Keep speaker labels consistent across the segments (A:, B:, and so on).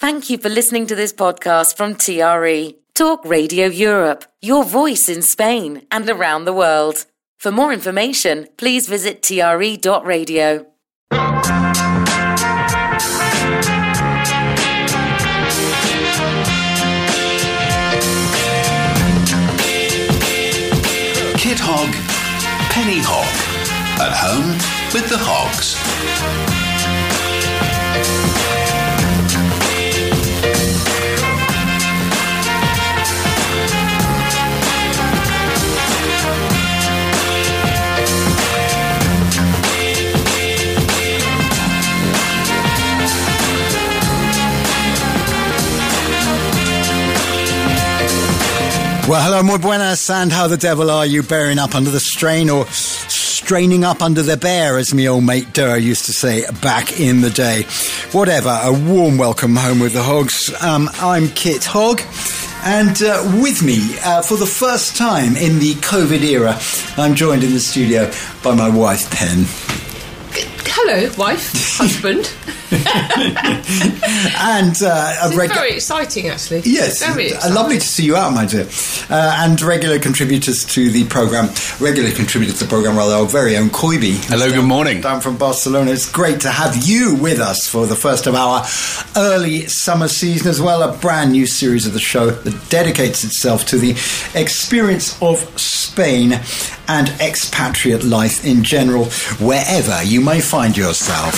A: Thank you for listening to this podcast from TRE, Talk Radio Europe, your voice in Spain and around the world. For more information, please visit tre.radio.
B: Kit Hog, Penny Hog. At home with the Hogs.
C: Well, hello, muy buenas, and how the devil are you, bearing up under the strain, or straining up under the bear, as me old mate Durr used to say back in the day. Whatever, a warm welcome home with the Hogs. I'm Kit Hog, and with me, for the first time in the COVID era, I'm joined in the studio by my wife, Pen.
D: Hello, wife, husband.
C: And
D: very exciting, actually.
C: Yes,
D: very exciting.
C: Lovely to see you out, my dear. And regular contributors to the programme, our very own Koibi.
E: Hello, good morning.
C: Down from Barcelona. It's great to have you with us for the first of our early summer season, as well, a brand new series of the show that dedicates itself to the experience of Spain and expatriate life in general, wherever you may find yourself.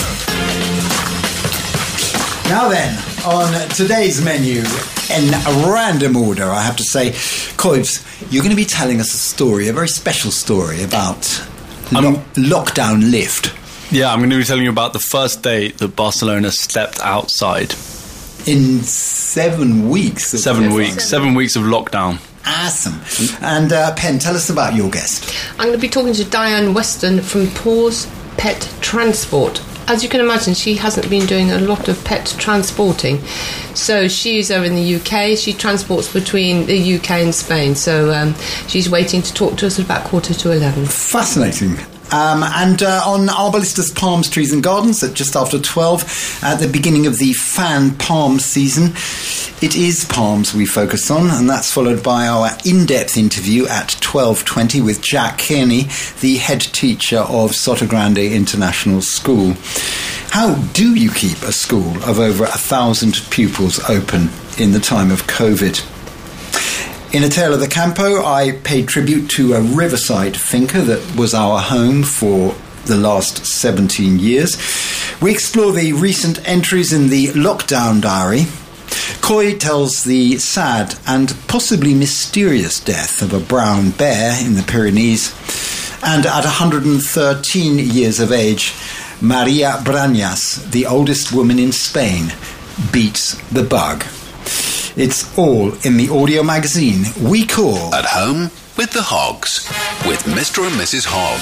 C: Now then, on today's menu, in a random order, I have to say, Koibs, you're going to be telling us a story, a very special story about lockdown lift.
E: Yeah, I'm going to be telling you about the first day that Barcelona stepped outside.
C: In 7 weeks.
E: 7 weeks. 7 weeks of lockdown.
C: Awesome. And Pen, tell us about your guest.
D: I'm going to be talking to Diane Weston from Paws Pet Transport. As you can imagine, she hasn't been doing a lot of pet transporting. So she's over in the UK. She transports between the UK and Spain. So she's waiting to talk to us at about 11:15.
C: Fascinating. And on Arbalistas Palms, Trees and Gardens at just after 12, at the beginning of the fan palm season, it is palms we focus on, and that's followed by our in-depth interview at 12:20 with Jack Kearney, the head teacher of Sotogrande International School. How do you keep a school of over 1,000 pupils open in the time of COVID? In A Tale of the Campo, I paid tribute to a riverside finca that was our home for the last 17 years. We explore the recent entries in the lockdown diary. Koi tells the sad and possibly mysterious death of a brown bear in the Pyrenees. And at 113 years of age, Maria Brañas, the oldest woman in Spain, beats the bug. It's all in the audio magazine we call
B: At Home with the Hogs, with Mr. and Mrs. Hog.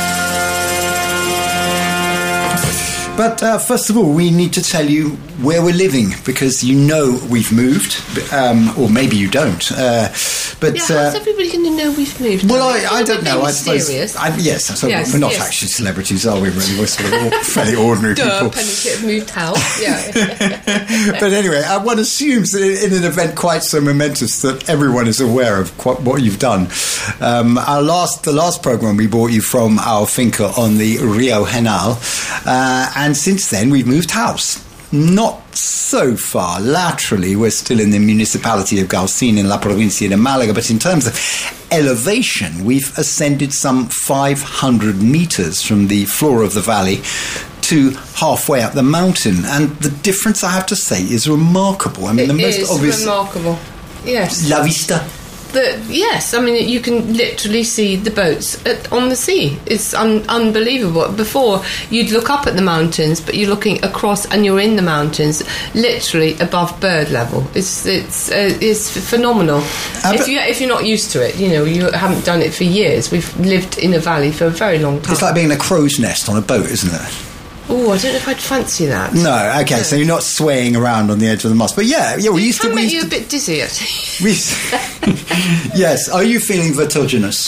C: But first of all, we need to tell you where we're living, because you know we've moved, or maybe you don't.
D: How's everybody going to know we've moved?
C: Well, I don't know. I suppose.
D: Yes,
C: we're not actually celebrities, are we? Really, we're sort of fairly ordinary people.
D: Penny Kit moved house. Yeah.
C: But anyway, one assumes that in an event quite so momentous that everyone is aware of what you've done. The last program we brought you from our finca on the Rio Genal, and since then we've moved house. Not so far laterally. We're still in the municipality of Galcín in La Provincia de Málaga, but in terms of elevation, we've ascended some 500 metres from the floor of the valley to halfway up the mountain, and the difference, I have to say, is remarkable. I mean,
D: remarkable. Yes.
C: La vista.
D: Yes, I mean, you can literally see the boats on the sea. It's unbelievable. Before, you'd look up at the mountains, but you're looking across and you're in the mountains, literally above bird level. It's phenomenal. If you're not used to it, you haven't done it for years. We've lived in a valley for a very long time.
C: It's like being in a crow's nest on a boat, isn't it?
D: Oh, I don't know if I'd fancy that.
C: No, okay, no. So you're not swaying around on the edge of the mast. But yeah, we used to...
D: you a bit dizzy, actually.
C: Yes. Are you feeling vertiginous?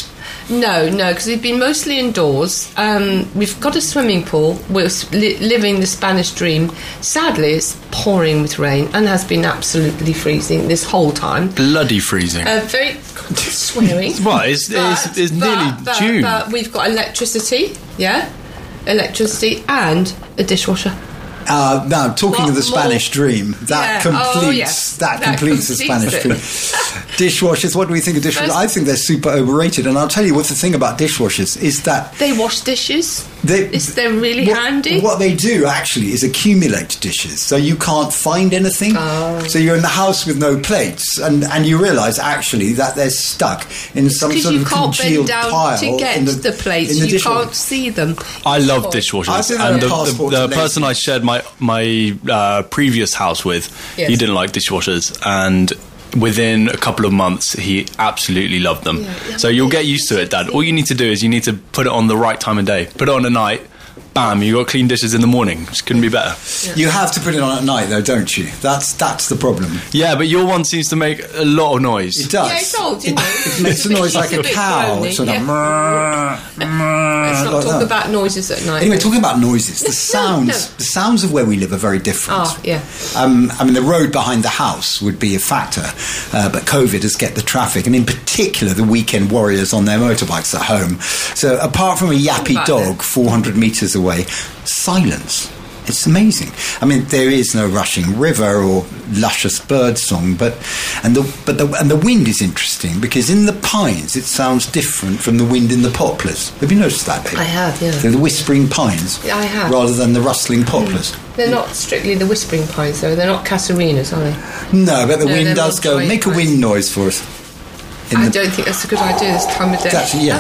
D: No, because we've been mostly indoors. We've got a swimming pool. We're living the Spanish dream. Sadly, it's pouring with rain and has been absolutely freezing this whole time.
E: Bloody freezing.
D: Very swearing.
E: What? It's nearly June.
D: But we've got electricity, electricity and a dishwasher.
C: Now, talking of the Spanish dream, that completes the Spanish dream. Dishwashers, what do we think of dishwashers? I think they're super overrated, and I'll tell you what the thing about dishwashers is that...
D: They wash dishes. They're really handy.
C: What they do, actually, is accumulate dishes, so you can't find anything. So you're in the house with no plates, and you realise, actually, that they're stuck in some sort of congealed pile.
D: To get the plates, you can't see them.
E: I love dishwashers, and the person I shared my previous house with, he didn't like dishwashers, and within a couple of months he absolutely loved them. So you'll get used to it, Dad. All you need to do is you need to put it on the right time of day. Put it on at night, bam, you got clean dishes in the morning. Just couldn't be better.
C: You have to put it on at night though, don't you? That's the problem.
E: Yeah, but your one seems to make a lot of noise.
C: It does.
D: Yeah, it's old, you know.
C: It makes a noise like a cow. It's sort of
D: Let's not talk about noises at night.
C: Anyway, talking about noises, the sounds of where we live are very different.
D: Oh, yeah.
C: I mean, the road behind the house would be a factor, but COVID has kept the traffic, and in particular the weekend warriors on their motorbikes at home. So apart from a yappy dog 400 metres away, silence. It's amazing. I mean, there is no rushing river or luscious bird song, but the wind is interesting because in the pines it sounds different from the wind in the poplars. Have you noticed that, babe?
D: I have, yeah.
C: They're the whispering pines,
D: I have,
C: rather than the rustling poplars.
D: They're not strictly the whispering pines, though. They're not casiarinas, are they?
C: No, but the wind does go. Make a wind noise for us.
D: I don't think that's a good idea this time of day.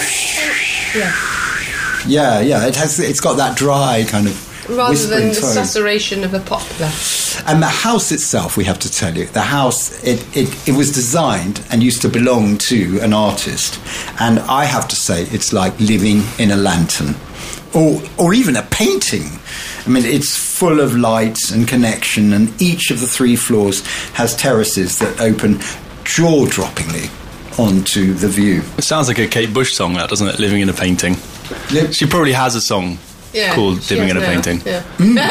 C: Yeah. It's got that dry kind of.
D: Rather than the susurration of a poplar.
C: And the house itself, we have to tell you, the house, it was designed and used to belong to an artist. And I have to say, it's like living in a lantern. Or even a painting. I mean, it's full of lights and connection, and each of the 3 floors has terraces that open jaw-droppingly onto the view.
E: It sounds like a Kate Bush song, that, doesn't it? Living in a painting. She probably has a song. Called Living in a Painting.
C: Yeah.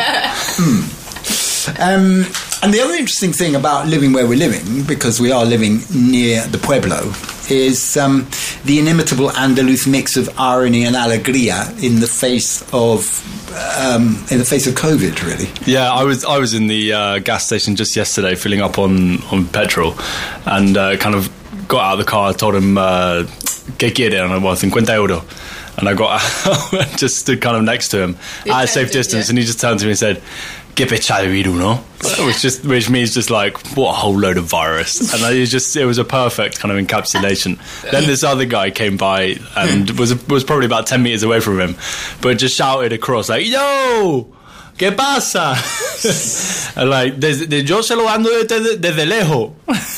C: And the other interesting thing about living where we're living, because we are living near the Pueblo, is the inimitable Andaluz mix of irony and alegría in the face of COVID, really.
E: Yeah, I was in the gas station just yesterday filling up on petrol, and kind of got out of the car, told him ¿qué quiere? And I was 50 euros. And I got out and just stood kind of next to him at a safe distance, and he just turned to me and said, "Que pechado no?" Which means just like, what a whole load of virus. And it was a perfect kind of encapsulation. Then this other guy came by and was probably about 10 meters away from him, but just shouted across like, "Yo! ¿Qué pasa?" And like, yo se lo ando desde lejos.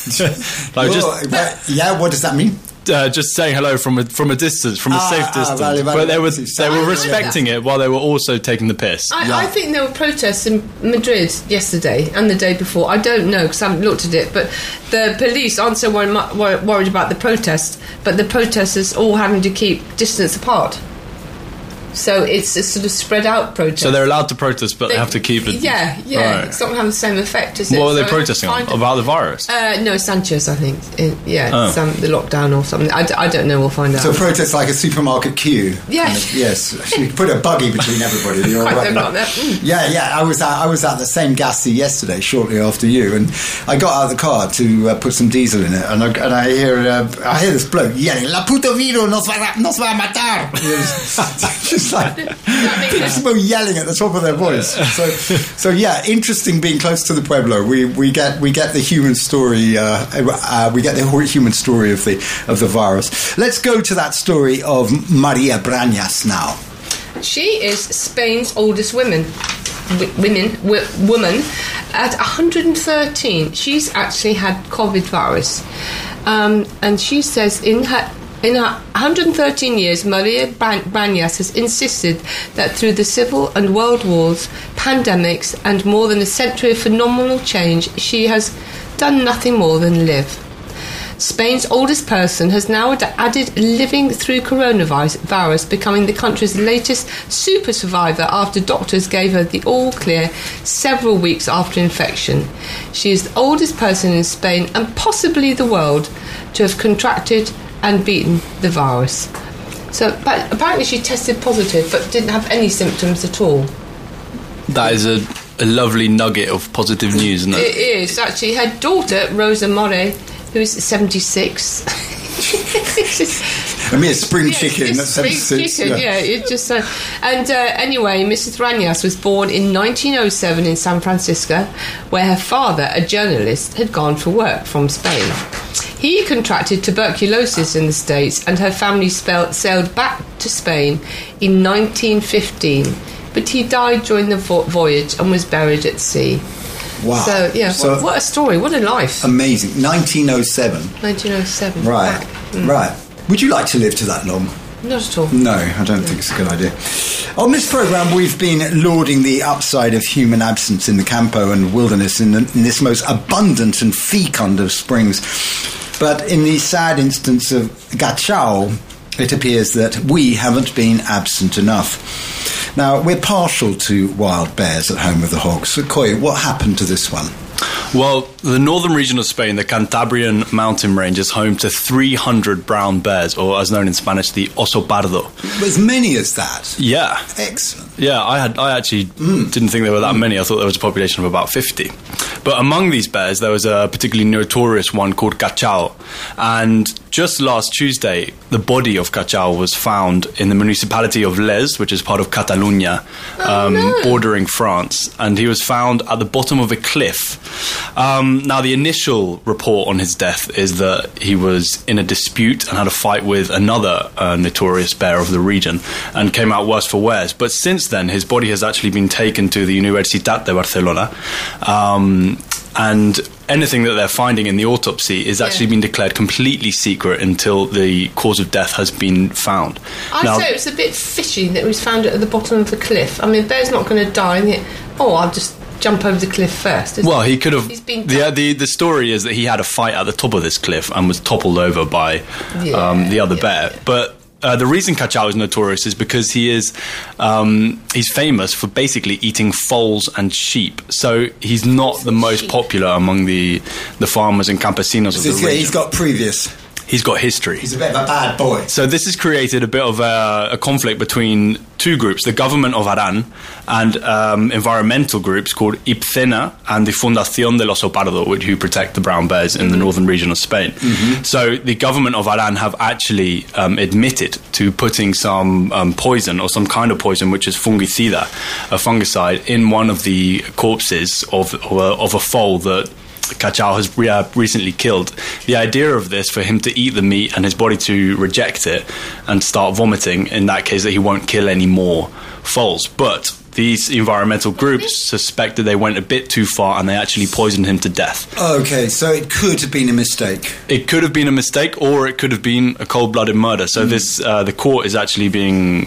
C: Yeah, what does that mean?
E: Just saying hello from a distance, from a safe distance. But they were respecting it while they were also taking the piss.
D: I think there were protests in Madrid yesterday and the day before. I don't know because I haven't looked at it, but the police aren't so worried about the protests, but the protesters all having to keep distance apart. So it's a sort of spread out protest.
E: So they're allowed to protest, but they have to keep it.
D: Yeah. Right. It's not going to have the same effect, is it?
E: What are they protesting on? About the virus?
D: No, Sanchez, I think. The lockdown or something. I don't know. We'll find out.
C: So protest like a supermarket queue.
D: Yeah.
C: Kind of, yes. You put a buggy between everybody. You're right. Yeah. I was at the same Gassi yesterday, shortly after you, and I got out of the car to put some diesel in it, and I hear this bloke yelling, "La puta virus nos va a matar." Just like people yelling at the top of their voice. So yeah, interesting being close to the Pueblo. We get the human story. We get the human story of the virus. Let's go to that story of Maria Brañas now.
D: She is Spain's oldest woman at 113. She's actually had COVID virus, and she says in her 113 years, Maria Brañas has insisted that through the civil and world wars, pandemics, and more than a century of phenomenal change, she has done nothing more than live. Spain's oldest person has now added living through coronavirus, becoming the country's latest super survivor after doctors gave her the all clear several weeks after infection. She is the oldest person in Spain and possibly the world to have contracted and beaten the virus. So but apparently she tested positive but didn't have any symptoms at all.
E: That is a lovely nugget of positive news, isn't it?
D: It is, actually. Her daughter, Rosa More, who's 76.
C: I mean, a spring chicken.
D: It's
C: That's
D: spring
C: 76.
D: chicken, yeah. It just anyway, Mrs. Ranias was born in 1907 in San Francisco, where her father, a journalist, had gone for work from Spain. He contracted tuberculosis in the States, and her family sailed back to Spain in 1915. But he died during the voyage and was buried at sea.
C: Wow.
D: So, yeah, what a story. What a life.
C: Amazing. 1907.
D: 1907.
C: Right. Right. Would you like to live to that long?
D: Not at all.
C: No, I don't think it's a good idea. On this programme, we've been lauding the upside of human absence in the Campo and wilderness in this most abundant and fecund of springs. But in the sad instance of Cachao, it appears that we haven't been absent enough. Now, we're partial to wild bears at home with the hogs. So, Coy, what happened to this one?
E: Well, the northern region of Spain, the Cantabrian mountain range, is home to 300 brown bears, or as known in Spanish, the oso pardo.
C: As many as that?
E: Yeah.
C: Excellent.
E: Yeah, I actually didn't think there were that many. I thought there was a population of about 50. But among these bears, there was a particularly notorious one called Cachao. And just last Tuesday, the body of Cachao was found in the municipality of Les, which is part of Catalonia, bordering France. And he was found at the bottom of a cliff. Now, the initial report on his death is that he was in a dispute and had a fight with another notorious bear of the region and came out worse for wear. But since then, his body has actually been taken to the Universitat de Barcelona. And anything that they're finding in the autopsy is actually been declared completely secret until the cause of death has been found.
D: I'd say it's a bit fishy that it was found at the bottom of the cliff. I mean, a bear's not going to die and think, I'll just jump over the cliff first.
E: Well, he could have.
D: The
E: story is that he had a fight at the top of this cliff and was toppled over by the other bear. But the reason Cachao is notorious is because he's famous for basically eating foals and sheep. So he's not the most popular among the farmers and campesinos of the region.
C: He's got previous.
E: He's got history.
C: He's a bit of a bad boy.
E: So this has created a bit of a conflict between two groups, the government of Aran and environmental groups called IPCENA and the Fundación del Oso Pardo, who protect the brown bears in the northern region of Spain. So the government of Aran have actually admitted to putting some poison or some kind of poison, which is fungicida, a fungicide, in one of the corpses of a foal that Cachao has recently killed. The idea of this, for him to eat the meat and his body to reject it and start vomiting, in that case that he won't kill any more foals. But these environmental groups suspect that they went a bit too far and they actually poisoned him to death.
C: Okay, so it could have been a mistake.
E: It could have been a mistake, or it could have been a cold-blooded murder. So this the court is actually being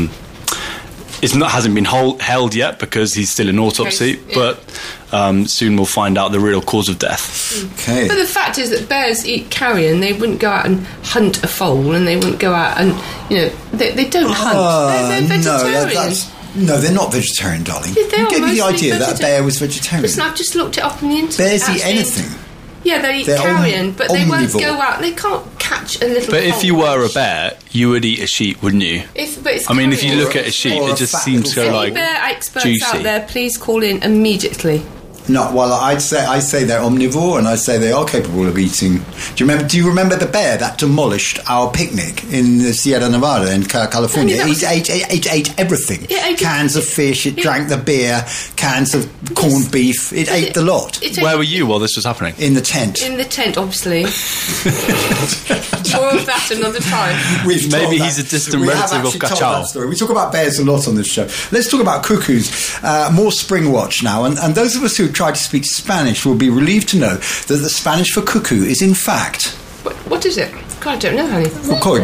E: hasn't been held yet because he's still in autopsy, but soon we'll find out the real cause of death.
C: Okay.
D: But the fact is that bears eat carrion. They wouldn't go out and hunt a foal, and they wouldn't go out and, they don't hunt. They're vegetarians.
C: No, they're not vegetarian, darling.
D: Yeah,
C: Who gave you the idea that a bear was vegetarian?
D: Listen, I've just looked it up on the internet.
C: Bears eat anything.
D: Yeah, they eat carrion, but they won't go out. They can't catch a little.
E: But if you were a bear, you would eat a sheep, wouldn't you?
D: If
E: you look at a sheep, it just seems so
D: like bear experts
E: juicy.
D: out there, please call in immediately.
C: No, well, I say they're omnivore, and I say they are capable of eating. Do you remember the bear that demolished our picnic in the Sierra Nevada in California? It ate everything. Cans of fish. It drank the beer. Cans of corned beef. It ate the lot.
E: Where were you while this was happening?
C: In the tent.
D: In the tent, obviously. More of that another time.
E: Maybe he's a distant relative of Cachao.
C: We talk about bears a lot on this show. Let's talk about cuckoos. More Spring Watch now, and those of us who try to speak Spanish will be relieved to know that the Spanish for cuckoo is in fact...
D: What is it? God, I don't know, honey.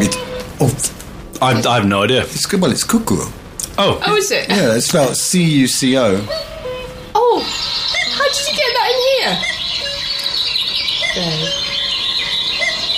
E: I have no idea.
C: It's good. Well, it's cuckoo.
D: Oh, is it?
C: Yeah, it's spelled C-U-C-O.
D: Oh, how did you get that in here? There.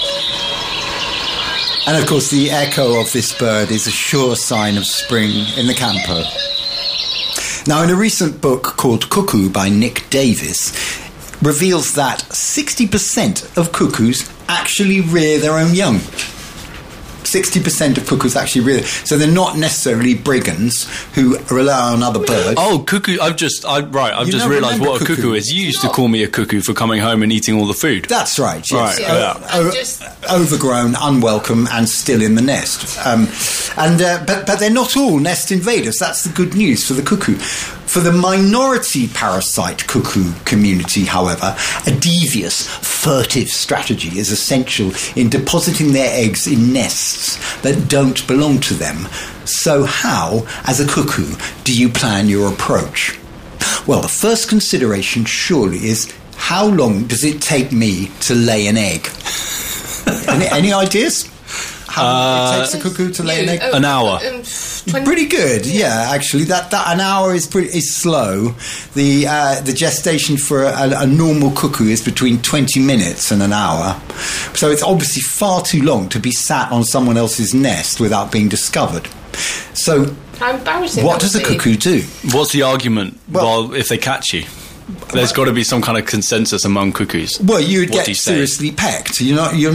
C: And of course, the echo of this bird is a sure sign of spring in the Campo. Now, in a recent book called Cuckoo by Nick Davis, reveals that 60% of cuckoos actually rear their own young. 60% of cuckoos actually rear. So they're not necessarily brigands who rely on other birds.
E: Oh, cuckoo! I've just realised what a cuckoo is. You used to call me a cuckoo for coming home and eating all the food.
C: That's right. Yes.
E: Right.
C: Overgrown, unwelcome, and still in the nest. But they're not all nest invaders. That's the good news for the cuckoo. For the minority parasite cuckoo community, however, a devious, furtive strategy is essential in depositing their eggs in nests that don't belong to them. So how, as a cuckoo, do you plan your approach? Well, the first consideration surely is, how long does it take me to lay an egg? Any ideas? How long it takes a cuckoo to lay an egg?
E: An hour.
C: Pretty good, yeah. Actually, that an hour is slow. The gestation for a normal cuckoo is between 20 minutes and an hour. So it's obviously far too long to be sat on someone else's nest without being discovered. So,
D: how embarrassing!
C: What does a cuckoo do?
E: What's the argument? Well, if they catch you. There's got to be some kind of consensus among cuckoos.
C: Well, you'd get seriously pecked. You're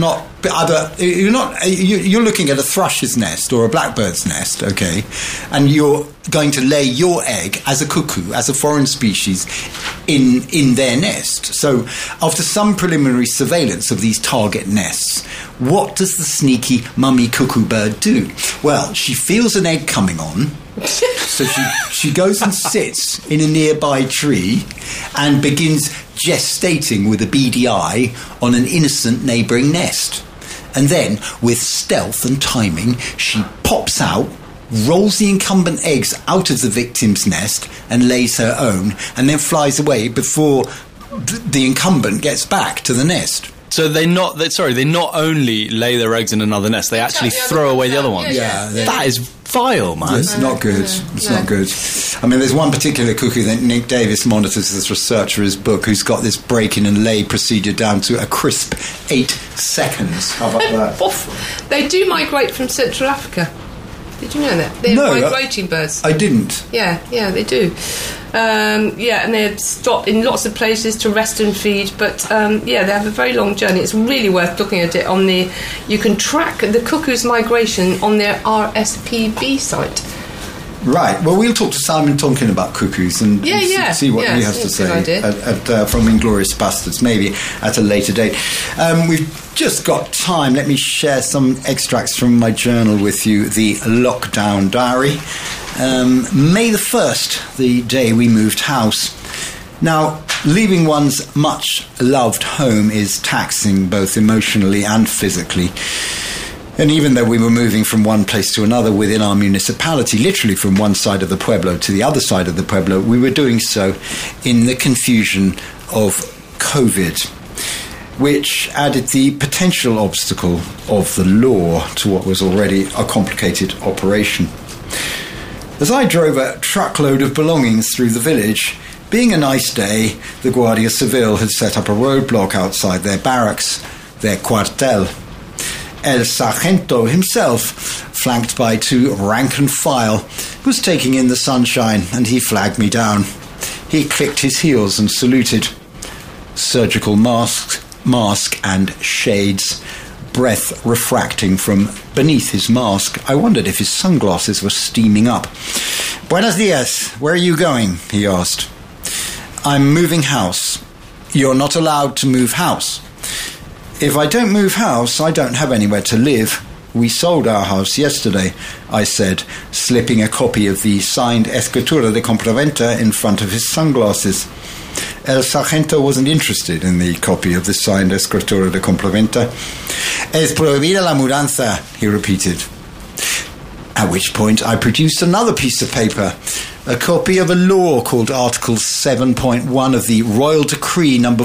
C: looking at a thrush's nest or a blackbird's nest, okay, and you're going to lay your egg as a cuckoo, as a foreign species, in their nest. So, after some preliminary surveillance of these target nests, what does the sneaky mummy cuckoo bird do? Well, she feels an egg coming on. So she goes and sits in a nearby tree and begins gestating with a beady eye on an innocent neighbouring nest. And then, with stealth and timing, she pops out, rolls the incumbent eggs out of the victim's nest and lays her own, and then flies away before the incumbent gets back to the nest.
E: So they not only lay their eggs in another nest, they actually throw away the other ones.
C: Yeah,
E: that is vile, man.
C: It's not good. It's not good. I mean, there's one particular cuckoo that Nick Davis monitors as research for his book, who's got this break-in and lay procedure down to a crisp 8 seconds. How about that?
D: They do migrate from Central Africa. Did you know that? They're migrating birds.
C: I didn't.
D: Yeah, they do. And they stop in lots of places to rest and feed, but they have a very long journey. It's really worth looking at it you can track the cuckoo's migration on their RSPB site.
C: Right. Well, we'll talk to Simon Tonkin about cuckoos and see what he has to say from Inglourious Bastards, maybe at a later date. We've just got time. Let me share some extracts from my journal with you, the Lockdown Diary. May the 1st, the day we moved house. Now, leaving one's much-loved home is taxing both emotionally and physically. And even though we were moving from one place to another within our municipality, literally from one side of the pueblo to the other side of the pueblo, we were doing so in the confusion of COVID, which added the potential obstacle of the law to what was already a complicated operation. As I drove a truckload of belongings through the village, being a nice day, the Guardia Civil had set up a roadblock outside their barracks, their cuartel. El Sargento himself, flanked by 2 rank and file, was taking in the sunshine, and he flagged me down. He clicked his heels and saluted. Surgical mask and shades, breath refracting from beneath his mask. I wondered if his sunglasses were steaming up. Buenos dias, where are you going? He asked. I'm moving house. You're not allowed to move house. If I don't move house, I don't have anywhere to live. We sold our house yesterday, I said, slipping a copy of the signed Escritura de Compraventa in front of his sunglasses. El Sargento wasn't interested in the copy of the signed Escritura de Compraventa. Es prohibida la mudanza, he repeated. At which point I produced another piece of paper, a copy of a law called Article 7.1 of the Royal Decree number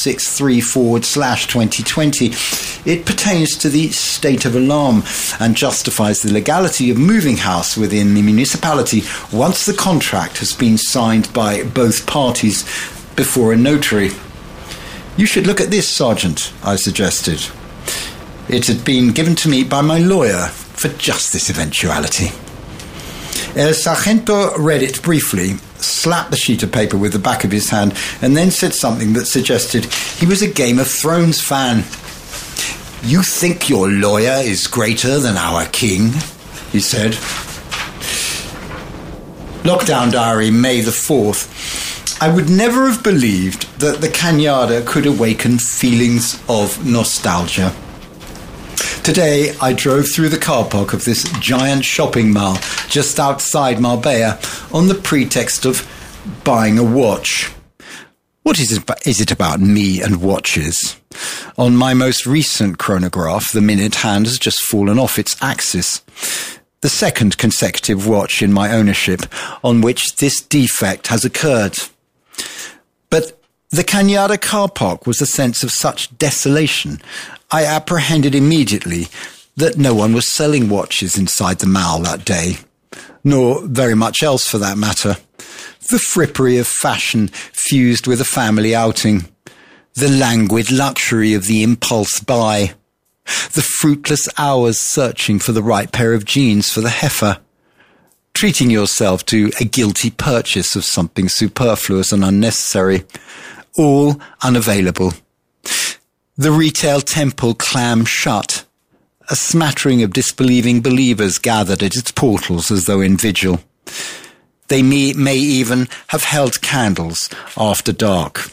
C: 463/2020. It pertains to the state of alarm and justifies the legality of moving house within the municipality once the contract has been signed by both parties before a notary. You should look at this, Sergeant, I suggested. It had been given to me by my lawyer for just this eventuality. El Sargento read it briefly, slapped the sheet of paper with the back of his hand, and then said something that suggested he was a Game of Thrones fan. "You think your lawyer is greater than our king?" he said. Lockdown Diary, May the 4th. I would never have believed that the Cañada could awaken feelings of nostalgia. Today, I drove through the car park of this giant shopping mall just outside Marbella on the pretext of buying a watch. What is it about me and watches? On my most recent chronograph, the minute hand has just fallen off its axis. The second consecutive watch in my ownership on which this defect has occurred. But the Cañada car park was a sense of such desolation. I apprehended immediately that no one was selling watches inside the mall that day, nor very much else for that matter. The frippery of fashion fused with a family outing, the languid luxury of the impulse buy, the fruitless hours searching for the right pair of jeans for the heifer, treating yourself to a guilty purchase of something superfluous and unnecessary, all unavailable. The retail temple clammed shut. A smattering of disbelieving believers gathered at its portals as though in vigil. They may even have held candles after dark.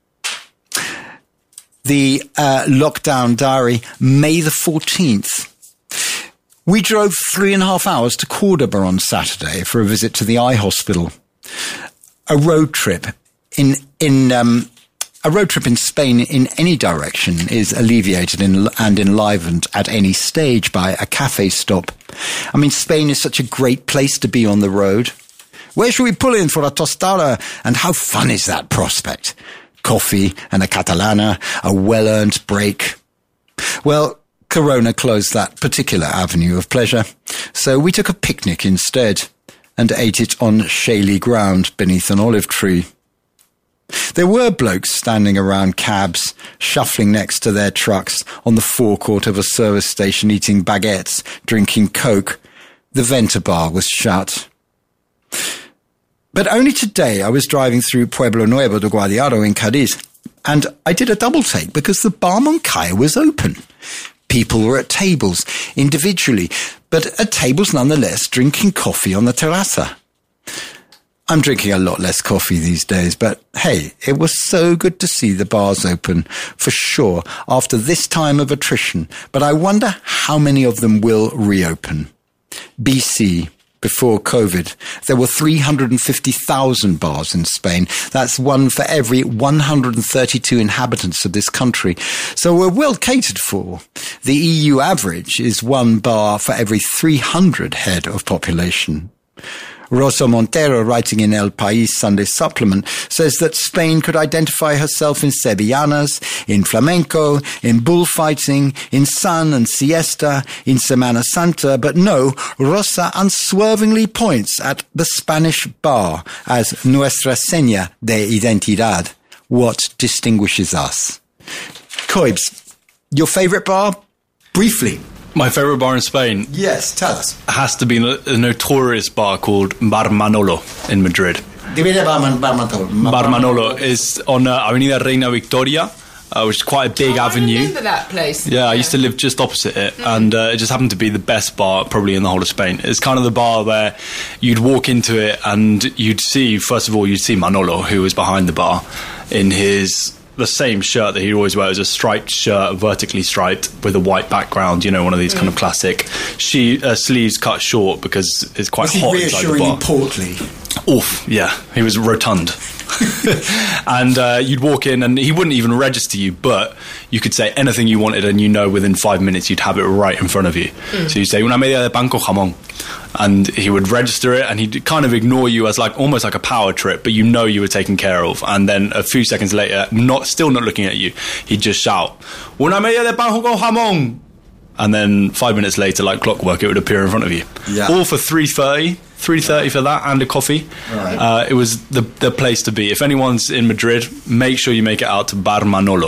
C: The Lockdown Diary, May the 14th. We drove 3.5 hours to Cordoba on Saturday for a visit to the eye hospital. A road trip in Spain in any direction is alleviated and enlivened at any stage by a cafe stop. I mean, Spain is such a great place to be on the road. Where should we pull in for a tostada? And how fun is that prospect? Coffee and a catalana, a well-earned break. Well, Corona closed that particular avenue of pleasure, so we took a picnic instead and ate it on shaly ground beneath an olive tree. There were blokes standing around cabs, shuffling next to their trucks on the forecourt of a service station, eating baguettes, drinking Coke. The Venta bar was shut. But only today I was driving through Pueblo Nuevo de Guadiaro in Cadiz, and I did a double take because the Bar Moncaya was open. People were at tables, individually, but at tables nonetheless, drinking coffee on the terraza. I'm drinking a lot less coffee these days, but hey, it was so good to see the bars open, for sure, after this time of attrition. But I wonder how many of them will reopen. BC, before COVID, there were 350,000 bars in Spain. That's one for every 132 inhabitants of this country. So we're well catered for. The EU average is one bar for every 300 head of population. Rosa Montero, writing in El País Sunday Supplement, says that Spain could identify herself in sevillanas, in flamenco, in bullfighting, in sun and siesta, in Semana Santa, but no, Rosa unswervingly points at the Spanish bar as nuestra seña de identidad, what distinguishes us. Coibs, your favourite bar? Briefly.
E: My favourite bar in Spain?
C: Yes, tell us.
E: Has to be a notorious bar called Bar Manolo in Madrid. Bar Manolo is on Avenida Reina Victoria, which is quite a big avenue.
D: I remember that place.
E: Yeah, I used to live just opposite it, and it just happened to be the best bar probably in the whole of Spain. It's kind of the bar where you'd walk into it and you'd see Manolo, who was behind the bar, in the same shirt that he always wears, a striped shirt, vertically striped, with a white background, you know, one of these kind of classic sleeves cut short because it's quite hot inside the bar.
C: Was he reassuringly portly?
E: Oof, yeah, he was rotund. And you'd walk in and he wouldn't even register you, but you could say anything you wanted and within 5 minutes you'd have it right in front of you. So you'd say, una media de pan con jamón. And he would register it and he'd kind of ignore you as almost like a power trip, but you were taken care of. And then a few seconds later, still not looking at you, he'd just shout, una media de pan con jamón. And then 5 minutes later, like clockwork, it would appear in front of you. Yeah. All for $3.30 for that and a coffee. Right. It was the place to be. If anyone's in Madrid, make sure you make it out to Bar Manolo.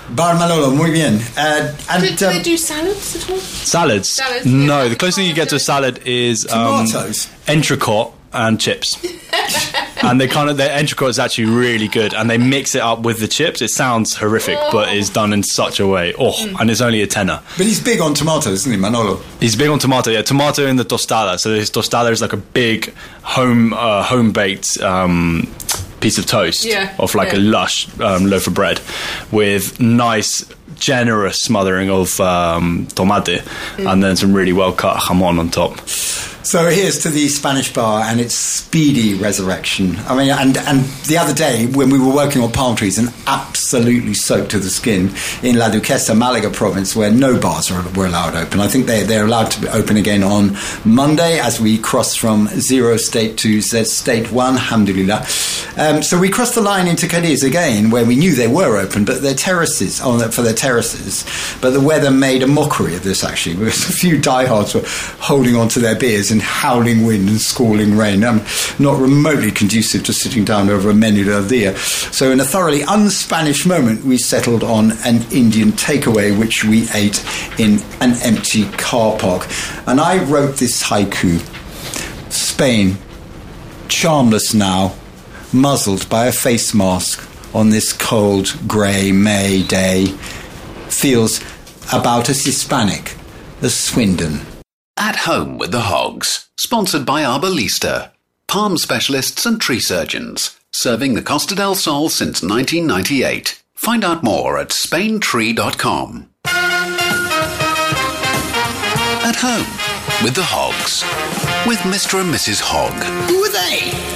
C: Bar Manolo, muy bien.
D: Do they do salads at all?
E: Salads? No, the closest thing you get to a salad is
C: tomatoes,
E: entrecôte and chips. And their entrecôte is actually really good, and they mix it up with the chips. It sounds horrific, but it's done in such a way. And it's only a tenner.
C: But he's big on tomatoes, isn't he, Manolo?
E: He's big on tomato, yeah. Tomato in the tostada. So his tostada is like a big home-baked piece of toast of like a lush loaf of bread with nice, generous smothering of tomate and then some really well-cut jamón on top.
C: So here's to the Spanish bar and its speedy resurrection. I mean, and the other day when we were working on palm trees and absolutely soaked to the skin in La Duquesa, Malaga province, where no bars were allowed open. I think they're allowed to be open again on Monday as we cross from 0 state to state 1, alhamdulillah. So we crossed the line into Cadiz again, where we knew they were open, but for their terraces. But the weather made a mockery of this, actually, because a few diehards were holding on to their beers in howling wind and squalling rain. Not remotely conducive to sitting down over a menu del dia. So in a thoroughly un-Spanish moment, we settled on an Indian takeaway, which we ate in an empty car park. And I wrote this haiku. Spain, charmless now, muzzled by a face mask on this cold, grey May day, feels about as Hispanic as Swindon.
B: At Home with the Hogs, sponsored by Arbolista, palm specialists and tree surgeons, serving the Costa del Sol since 1998. Find out more at spaintree.com. At Home with the Hogs, with Mr. and Mrs. Hogg.
C: Who are they?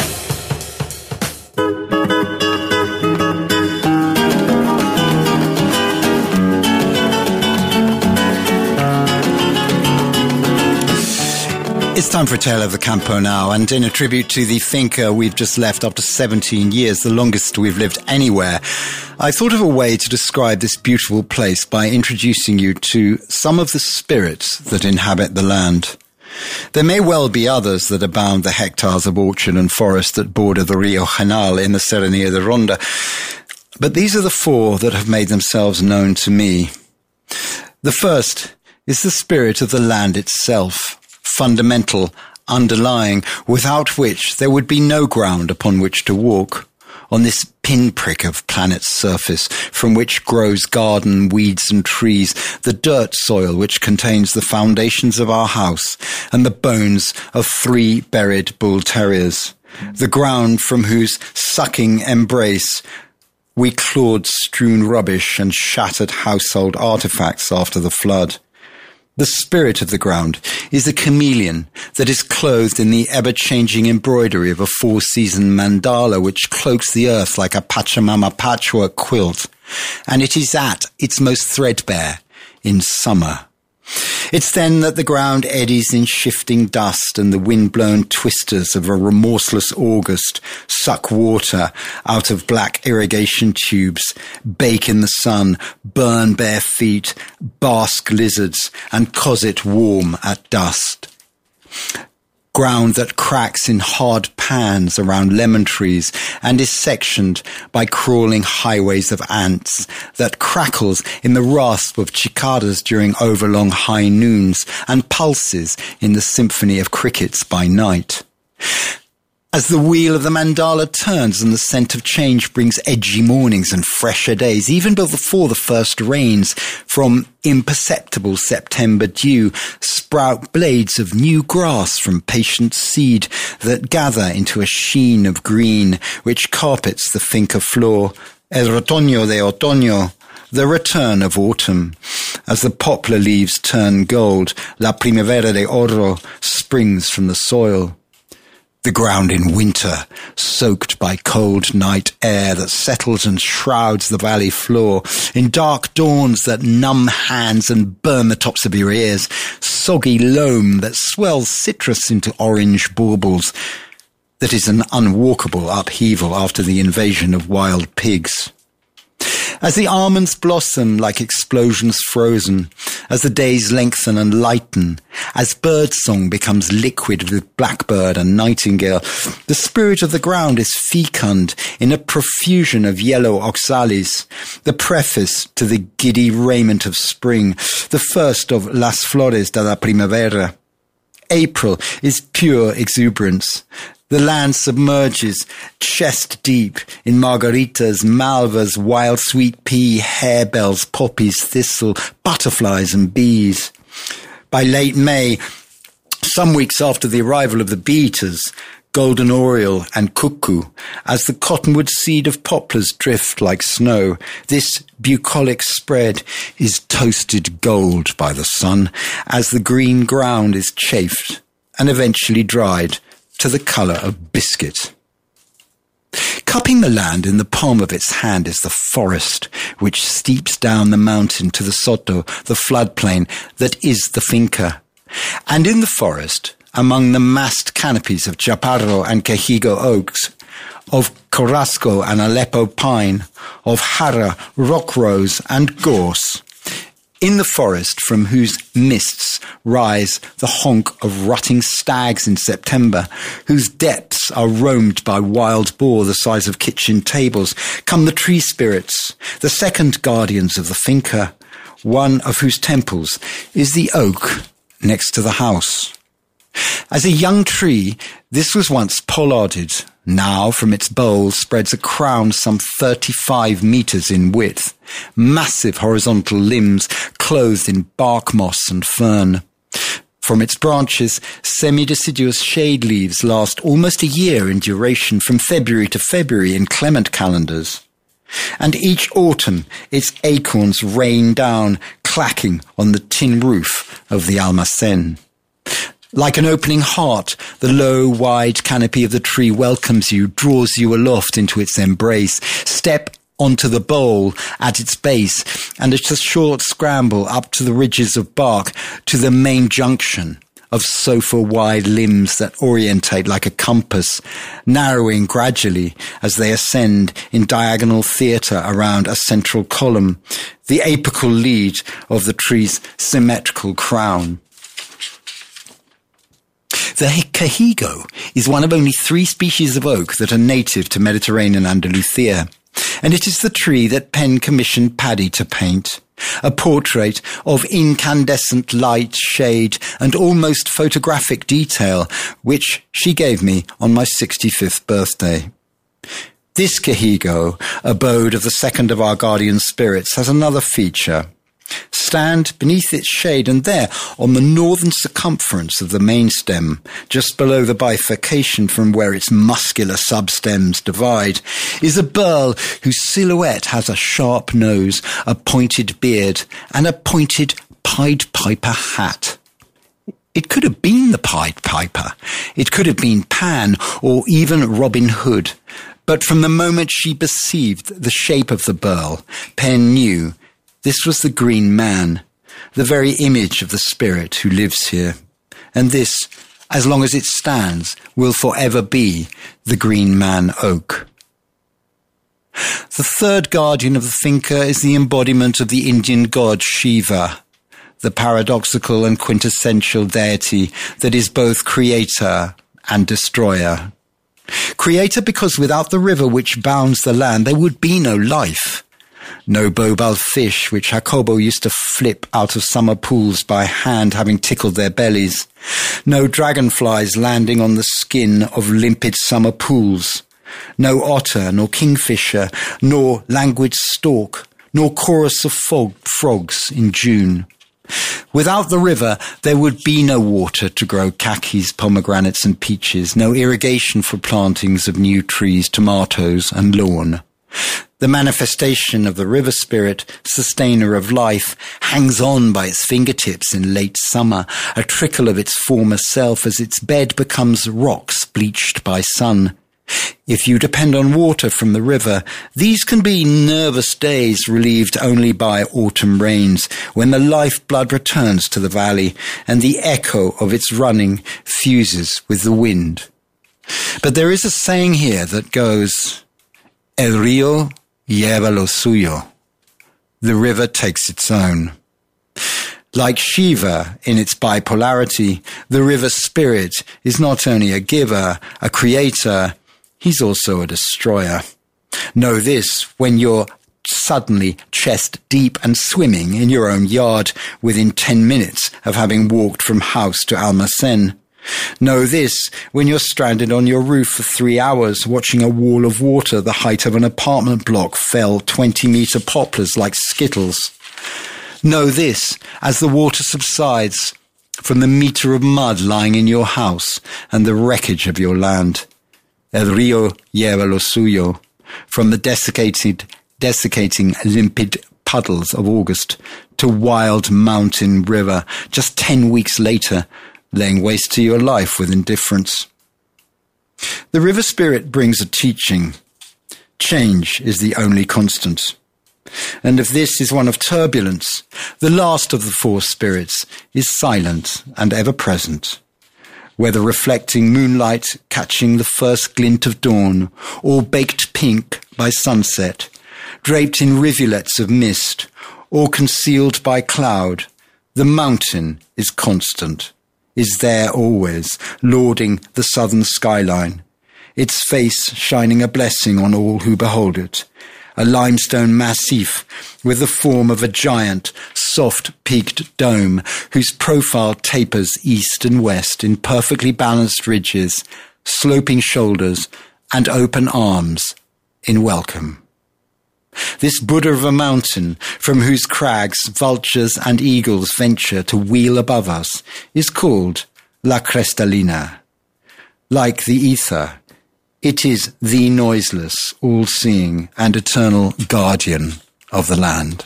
C: It's time for a tale of the Campo now, and in a tribute to the finca we've just left after 17 years, the longest we've lived anywhere, I thought of a way to describe this beautiful place by introducing you to some of the spirits that inhabit the land. There may well be others that abound the hectares of orchard and forest that border the Rio Genal in the Serranía de Ronda, but these are the four that have made themselves known to me. The first is the spirit of the land itself, fundamental, underlying, without which there would be no ground upon which to walk, on this pinprick of planet's surface from which grows garden, weeds and trees, the dirt soil which contains the foundations of our house and the bones of 3 buried bull terriers, the ground from whose sucking embrace we clawed strewn rubbish and shattered household artifacts after the flood. The spirit of the ground is a chameleon that is clothed in the ever-changing embroidery of a 4-season mandala which cloaks the earth like a Pachamama patchwork quilt, and it is at its most threadbare in summer. It's then that the ground eddies in shifting dust and the wind-blown twisters of a remorseless August suck water out of black irrigation tubes, bake in the sun, burn bare feet, bask lizards, and cause it warm at dusk. Ground that cracks in hard pans around lemon trees and is sectioned by crawling highways of ants, that crackles in the rasp of cicadas during overlong high noons and pulses in the symphony of crickets by night. As the wheel of the mandala turns and the scent of change brings edgy mornings and fresher days, even before the first rains from imperceptible September dew sprout blades of new grass from patient seed that gather into a sheen of green which carpets the finca floor. El retoño de otoño, the return of autumn. As the poplar leaves turn gold, la primavera de oro springs from the soil. The ground in winter, soaked by cold night air that settles and shrouds the valley floor, in dark dawns that numb hands and burn the tops of your ears, soggy loam that swells citrus into orange baubles, that is an unwalkable upheaval after the invasion of wild pigs. As the almonds blossom like explosions frozen, as the days lengthen and lighten, as birdsong becomes liquid with blackbird and nightingale, the spirit of the ground is fecund in a profusion of yellow oxalis, the preface to the giddy raiment of spring, the first of Las Flores de la Primavera. April is pure exuberance. The land submerges chest deep in margaritas, malvas, wild sweet pea, harebells, poppies, thistle, butterflies and bees. By late May, some weeks after the arrival of the bee-eaters, golden oriole and cuckoo, as the cottonwood seed of poplars drift like snow, this bucolic spread is toasted gold by the sun as the green ground is chafed and eventually dried to the colour of biscuit. Cupping the land in the palm of its hand is the forest, which steeps down the mountain to the Soto, the floodplain that is the finca. And in the forest, among the massed canopies of Chaparro and Quejigo oaks, of Carrasco and Aleppo pine, of Jara, rock rose and gorse, in the forest from whose mists rise the honk of rutting stags in September, whose depths are roamed by wild boar the size of kitchen tables, come the tree spirits, the second guardians of the finca, one of whose temples is the oak next to the house. As a young tree, this was once pollarded. Now from its bole spreads a crown some 35 meters in width, massive horizontal limbs clothed in bark moss and fern. From its branches, semi-deciduous shade leaves last almost a year in duration from February to February in clement calendars. And each autumn its acorns rain down, clacking on the tin roof of the almacén. Like an opening heart, the low, wide canopy of the tree welcomes you, draws you aloft into its embrace. Step onto the bole at its base, and it's a short scramble up to the ridges of bark to the main junction of sofa-wide limbs that orientate like a compass, narrowing gradually as they ascend in diagonal theatre around a central column, the apical lead of the tree's symmetrical crown. The Quejigo is one of only 3 species of oak that are native to Mediterranean Andalusia, and it is the tree that Penn commissioned Paddy to paint, a portrait of incandescent light, shade, and almost photographic detail, which she gave me on my 65th birthday. This Quejigo, abode of the second of our guardian spirits, has another feature. Stand beneath its shade, and there, on the northern circumference of the main stem, just below the bifurcation from where its muscular substems divide, is a burl whose silhouette has a sharp nose, a pointed beard, and a pointed Pied Piper hat. It could have been the Pied Piper. It could have been Pan, or even Robin Hood. But from the moment she perceived the shape of the burl, Penn knew this was the Green Man, the very image of the spirit who lives here. And this, as long as it stands, will forever be the Green Man Oak. The third guardian of the finca is the embodiment of the Indian god Shiva, the paradoxical and quintessential deity that is both creator and destroyer. Creator because without the river which bounds the land, there would be no life. No bobal fish, which Jacobo used to flip out of summer pools by hand, having tickled their bellies. No dragonflies landing on the skin of limpid summer pools. No otter, nor kingfisher, nor languid stork, nor chorus of frogs in June. Without the river, there would be no water to grow kakis, pomegranates and peaches, no irrigation for plantings of new trees, tomatoes and lawn. The manifestation of the river spirit, sustainer of life, hangs on by its fingertips in late summer, a trickle of its former self as its bed becomes rocks bleached by sun. If you depend on water from the river, these can be nervous days relieved only by autumn rains, when the lifeblood returns to the valley and the echo of its running fuses with the wind. But there is a saying here that goes, El río lleva lo suyo. the river takes its own. Like Shiva in its bipolarity, the river spirit is not only a giver, a creator, he's also a destroyer. Know this when you're suddenly chest deep and swimming in your own yard within 10 minutes of having walked from house to Almacen. Know this when you're stranded on your roof for 3 hours watching a wall of water the height of an apartment block fell 20-metre poplars like skittles. Know this as the water subsides from the metre of mud lying in your house and the wreckage of your land. El río lleva lo suyo, from the desiccating limpid puddles of August to wild mountain river, just 10 weeks later, laying waste to your life with indifference. The river spirit brings a teaching. Change is the only constant. And if this is one of turbulence, the last of the four spirits is silent and ever present. Whether reflecting moonlight catching the first glint of dawn, or baked pink by sunset, draped in rivulets of mist, or concealed by cloud, the mountain is constant, is there always, lording the southern skyline, its face shining a blessing on all who behold it, a limestone massif with the form of a giant, soft-peaked dome whose profile tapers east and west in perfectly balanced ridges, sloping shoulders, and open arms in welcome. This Buddha of a mountain, from whose crags vultures and eagles venture to wheel above us, is called La Cristalina. Like the ether, it is the noiseless, all-seeing, and eternal guardian of the land.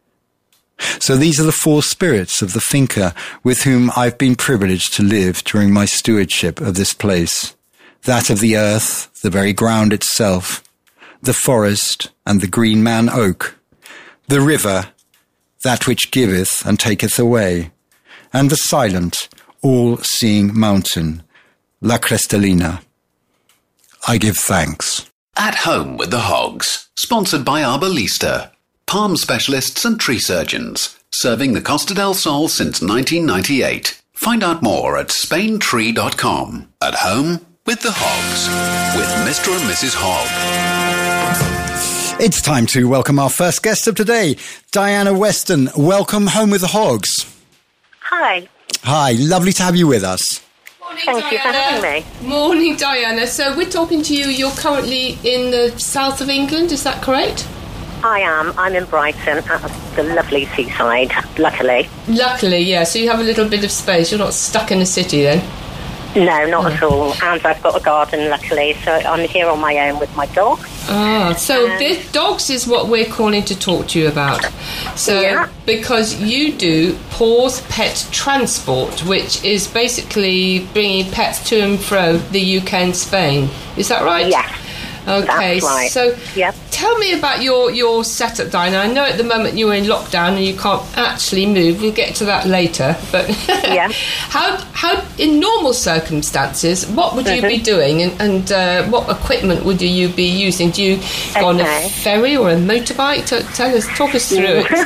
C: So these are the four spirits of the Finca with whom I've been privileged to live during my stewardship of this place. That of the earth, the very ground itself, the forest and the green man oak, the river, that which giveth and taketh away, and the silent, all-seeing mountain, La Cristalina. I give thanks.
B: At Home with the Hogs, sponsored by Arbolista, palm specialists and tree surgeons, serving the Costa del Sol since 1998. Find out more at SpainTree.com. At Home with the Hogs, with Mr. and Mrs. Hogg.
C: It's time to welcome our first guest of today, Diana Weston. Welcome Home with the Hogs.
F: Hi.
C: Hi, lovely to have you with us.
D: Morning,
F: Thank you for having me.
D: Morning, Diana. So we're talking to you. You're currently in the south of England, is that correct?
F: I am. I'm in Brighton at the lovely seaside, luckily.
D: Luckily, yeah. So you have a little bit of space. You're not stuck in the city then?
F: No, not at all. And I've got a garden, luckily, so I'm here on my own with my dog.
D: So this dogs is what we're calling to talk to you about. So,
F: Yeah.
D: because you do Paws Pet Transport, which is basically bringing pets to and fro the UK and Spain. Is that right?
F: Yes.
D: Okay,
F: That's right.
D: so
F: Yep.
D: tell me about your setup, Diana. I know at the moment you're in lockdown and you can't actually move. We'll get to that later. But
F: Yeah.
D: how in normal circumstances, what would you be doing, and what equipment would you be using? Do you go on a
F: Okay.
D: ferry or a motorbike? Talk us through it.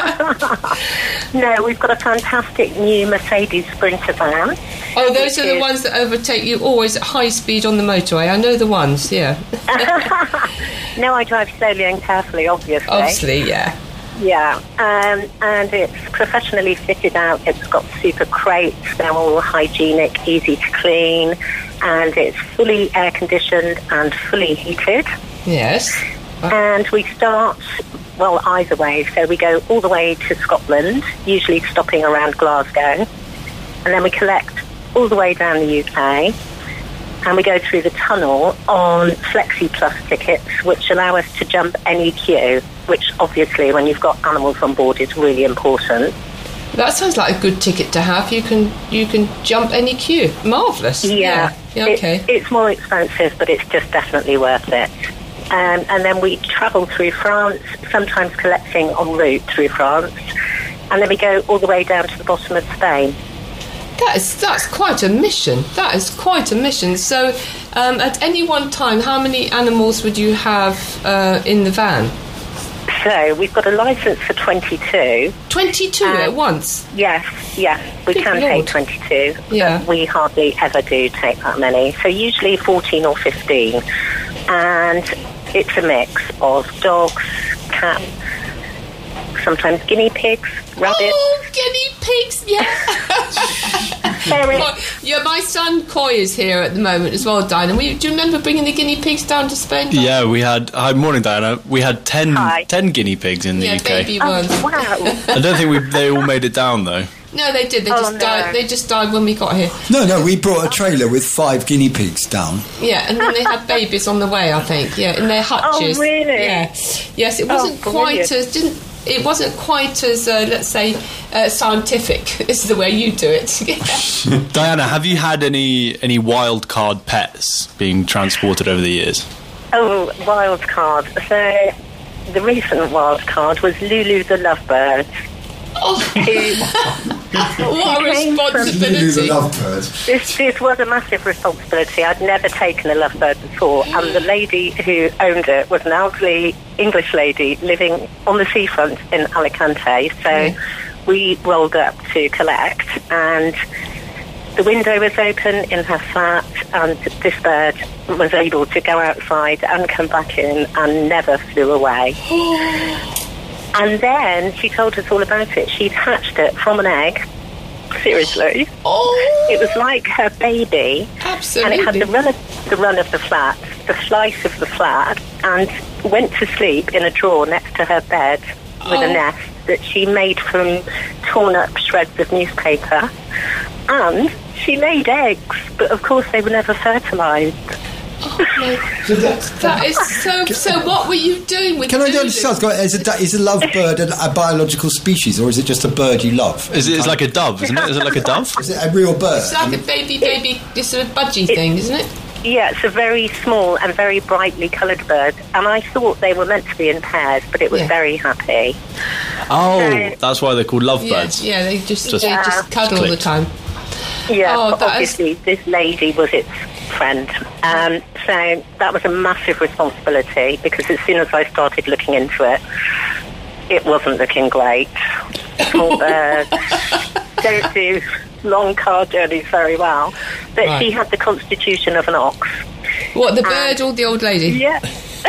F: No, we've got a fantastic new Mercedes Sprinter van.
D: Oh, those
F: which
D: are the
F: is-
D: ones that overtake you always at high speed on the motorway. I know the ones, yeah.
F: No, I drive slowly and carefully, obviously.
D: Obviously, yeah.
F: Yeah, and it's professionally fitted out. It's got super crates. They're all hygienic, easy to clean, and it's fully air conditioned and fully heated.
D: Yes.
F: And we start, well, either way. So we go all the way to Scotland, usually stopping around Glasgow, and then we collect all the way down the UK, and we go through the tunnel on Flexi Plus tickets, which allow us to jump any queue, which obviously when you've got animals on board is really important.
D: That sounds like a good ticket to have. You can jump any queue. Marvellous.
F: Yeah,
D: okay.
F: It's more expensive, but it's just definitely worth it. And then we travel through France, sometimes collecting en route through France, and then we go all the way down to the bottom of Spain.
D: That's quite a mission. That is quite a mission. So, at any one time, how many animals would you have in the van?
F: So we've got a licence for 22.
D: 22 at once?
F: Yes, we
D: Good
F: can
D: Lord.
F: take 22.
D: Yeah.
F: But we hardly ever do take that many. So usually 14 or 15. And it's a mix of dogs, cats, sometimes guinea pigs, rabbits.
D: Oh, guinea pigs,
F: Ferrets.
D: yeah, my son Coy is here at the moment as well, Diana. Do you remember bringing the guinea pigs down to Spain?
E: Yeah, we had... Hi, morning, Diana. We had 10
F: Hi.
E: guinea pigs in the UK.
D: Baby ones.
F: Wow.
E: I don't think they all made it down, though.
D: No, they did. They
F: Oh,
D: just
F: no.
D: died. They just died when we got here.
C: No, we brought a trailer with 5 guinea pigs down.
D: Yeah, and then they had babies on the way, I think. Yeah, in their hutches.
F: Oh, really?
D: Yeah. Yes, it wasn't quite
F: brilliant.
D: as it wasn't quite as let's say scientific as the way you do it.
E: Diana, have you had any wild card pets being transported over the years?
F: Oh, wild card. So the recent wild card was Lulu the lovebird.
D: Oh, what a
F: Came from-
D: responsibility!
C: lovebird.
F: This was a massive responsibility. I'd never taken a lovebird before, and the lady who owned it was an elderly English lady living on the seafront in Alicante. So we rolled up to collect, and the window was open in her flat, and this bird was able to go outside and come back in and never flew away. And then she told us all about it. She'd hatched it from an egg. Seriously.
D: Oh,
F: It was like her baby.
D: absolutely.
F: And it had the run of the flat, the slice of the flat, and went to sleep in a drawer next to her bed with a nest that she made from torn up shreds of newspaper. And she laid eggs, but of course they were never fertilised.
D: That is so. What were you doing with?
C: Can I
D: Lulu?
C: just ask, is a lovebird a biological species, or is it just a bird you love?
E: It's like a dove, isn't it? Is it like a dove?
C: Is it a real bird?
D: It's like a baby, this sort of budgie thing, isn't it?
F: Yeah, it's a very small and very brightly coloured bird. And I thought they were meant to be in pairs, but it was
D: Yeah.
F: very happy.
E: Oh, that's why they're called lovebirds.
D: Yeah, they just cuddle all the
E: clicked.
D: time.
F: Yeah,
D: Oh,
F: but
D: that is-
F: obviously this lady was its friend. So that was a massive responsibility, because as soon as I started looking into it, it wasn't looking great. Small birds don't do long car journeys very well. But
D: Right.
F: she had the constitution of an ox.
D: What, the bird or the old lady?
F: Yeah.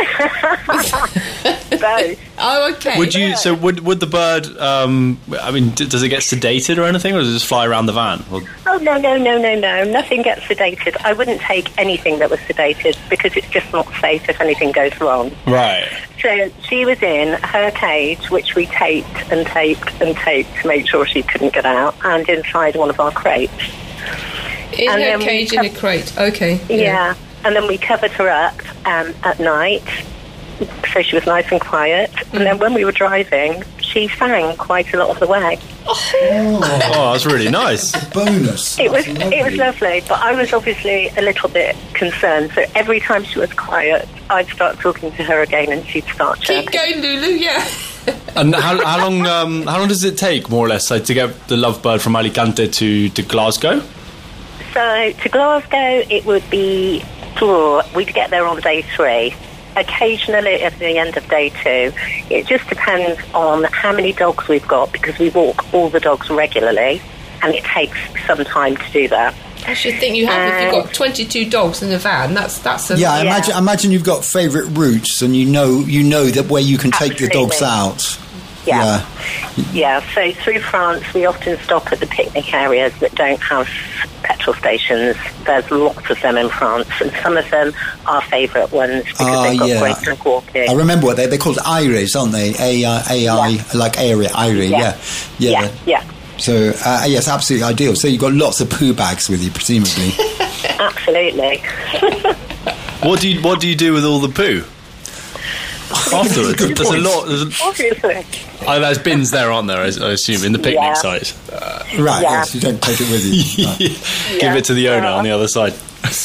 F: Both.
D: Oh, okay.
E: Would you? So would the bird? I mean, does it get sedated or anything, or does it just fly around the van? Or,
F: Oh, no. Nothing gets sedated. I wouldn't take anything that was sedated, because it's just not safe if anything goes wrong.
E: right.
F: So she was in her cage, which we taped to make sure she couldn't get out, and inside one of our crates.
D: In
F: and
D: her
F: then we
D: cage in a crate. Okay.
F: Yeah. And then we covered her up at night, so she was nice and quiet. And then when we were driving, she sang quite a lot of the way.
E: Oh, that's really nice.
C: Bonus.
F: It was
C: That's
F: lovely, but I was obviously a little bit concerned. So every time she was quiet, I'd start talking to her again, and she'd start
D: Keep
F: chirping.
D: going, Lulu. Yeah.
E: And how long does it take, more or less, to get the lovebird from Alicante to Glasgow?
F: So to Glasgow, it would be we'd get there on day 3. Occasionally at the end of day 2. It just depends on how many dogs we've got, because we walk all the dogs regularly, and it takes some time to do that.
D: I should think you have. If you've got 22 dogs in a van, that's a
C: Yeah, I imagine you've got favourite routes, and you know that where you can take the dogs out.
F: Yeah, so through France we often stop at the picnic areas that don't have petrol stations. There's lots of them in France, and some of them are favourite ones because they've got great dog walking.
C: I remember what they're called Aires, aren't they? AI, like area, Aire, yeah. So, yes, absolutely ideal. So you've got lots of poo bags with you, presumably.
F: Absolutely.
E: What do you do with all the poo? Afterwards, there's a lot.
F: Obviously.
E: There's bins there, aren't there? I assume in the picnic
F: Yeah.
E: site.
C: Right,
F: Yeah.
C: yes, you don't take it with you. Right.
E: Give it to the owner on the other side.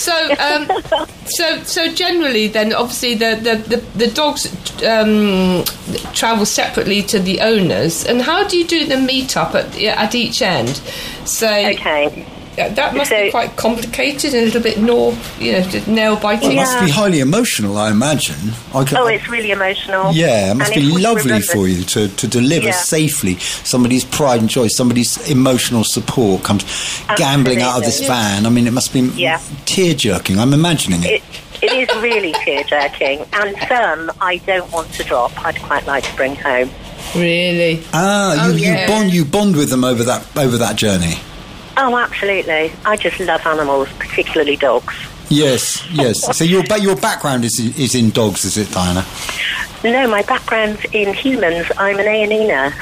D: So generally, then obviously the dogs travel separately to the owners. And how do you do the meet up at each end? So
F: Okay.
D: That must be
F: So-
D: quite complicated and a little bit nail biting.
C: It must be highly emotional, I imagine.
F: It's really emotional.
C: Yeah, it must
F: And
C: be
F: if we
C: lovely
F: remember-
C: for you to deliver
F: Yeah.
C: safely somebody's pride and joy, somebody's emotional support comes gambling out of this
F: Absolutely.
C: van. I mean, it must be
F: Yeah.
C: tear-jerking. I'm imagining it.
F: It is really tear-jerking, and some I don't want to drop. I'd quite like to bring home.
D: Really?
C: You bond with them over that journey.
F: Oh, absolutely. I just love animals, particularly dogs.
C: Yes. So your background is in dogs, is it, Diana?
F: No, my background's in humans. I'm an A&E nurse.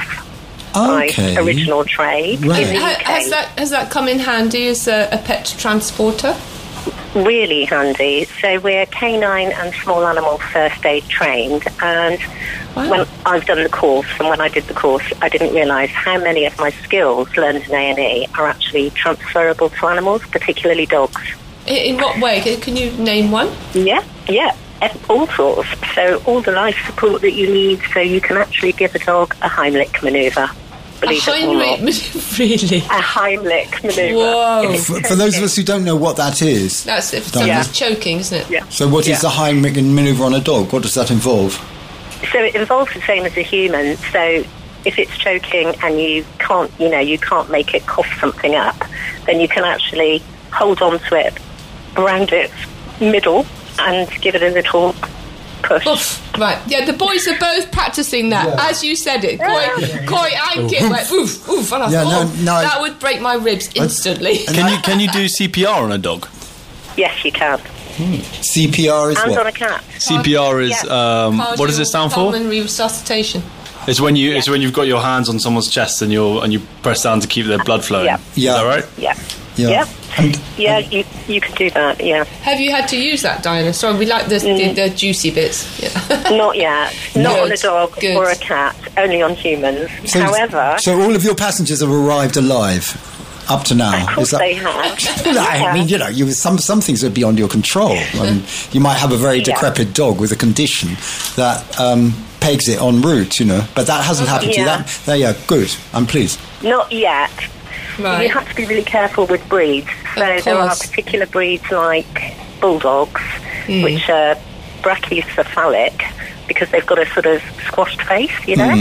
C: Okay.
F: My original trade
C: Right.
F: in the UK.
D: Has that come in handy as a pet transporter?
F: Really handy. So we're canine and small animal first aid trained, and when I've done the course, and when I did the course, I didn't realise how many of my skills learned in A&E are actually transferable to animals, particularly dogs.
D: In what way? Can you name one?
F: Yeah, all sorts. So all the life support that you need, so you can actually give a dog a Heimlich manoeuvre. Believe it or not.
D: Really?
F: A Heimlich manoeuvre.
D: Whoa.
C: For those of us who don't know what that is,
D: That's if
C: Diana.
D: somebody's choking, isn't it?
F: Yeah.
C: So what is the Heimlich manoeuvre on a dog? What does that involve?
F: So it involves the same as a human. So if it's choking and you can't make it cough something up, then you can actually hold on to it around its middle and give it a little push.
D: Oof. Right. Yeah, the boys are both practicing that as you said it. Koi Ankit went oof, oof, and I thought that would break my ribs instantly.
E: Can you do CPR on a dog?
F: Yes, you can.
C: CPR is
F: And on
C: what?
F: a cat.
E: CPR is what does it stand for?
D: Pulmonary resuscitation.
E: It's when you've got your hands on someone's chest and you press down to keep their blood flowing.
F: Yeah.
E: Is that right?
F: Yeah.
C: Yeah.
F: Yeah, you can do that, yeah.
D: Have you had to use that, Diana? Sorry, we like the juicy bits. Yeah.
F: Not yet. Not on a dog
D: Good.
F: or a cat, only on humans. However...
C: So all of your passengers have arrived alive up to now.
F: Of course they have.
C: No, I mean, some things are beyond your control. I mean, you might have a very decrepit dog with a condition that pegs it en route, but that hasn't happened to you.
F: Yeah.
C: Good. I'm pleased.
F: Not yet.
D: Right.
F: You have to be really careful with breeds. So there are particular breeds like bulldogs, which are brachycephalic, because they've got a sort of squashed face,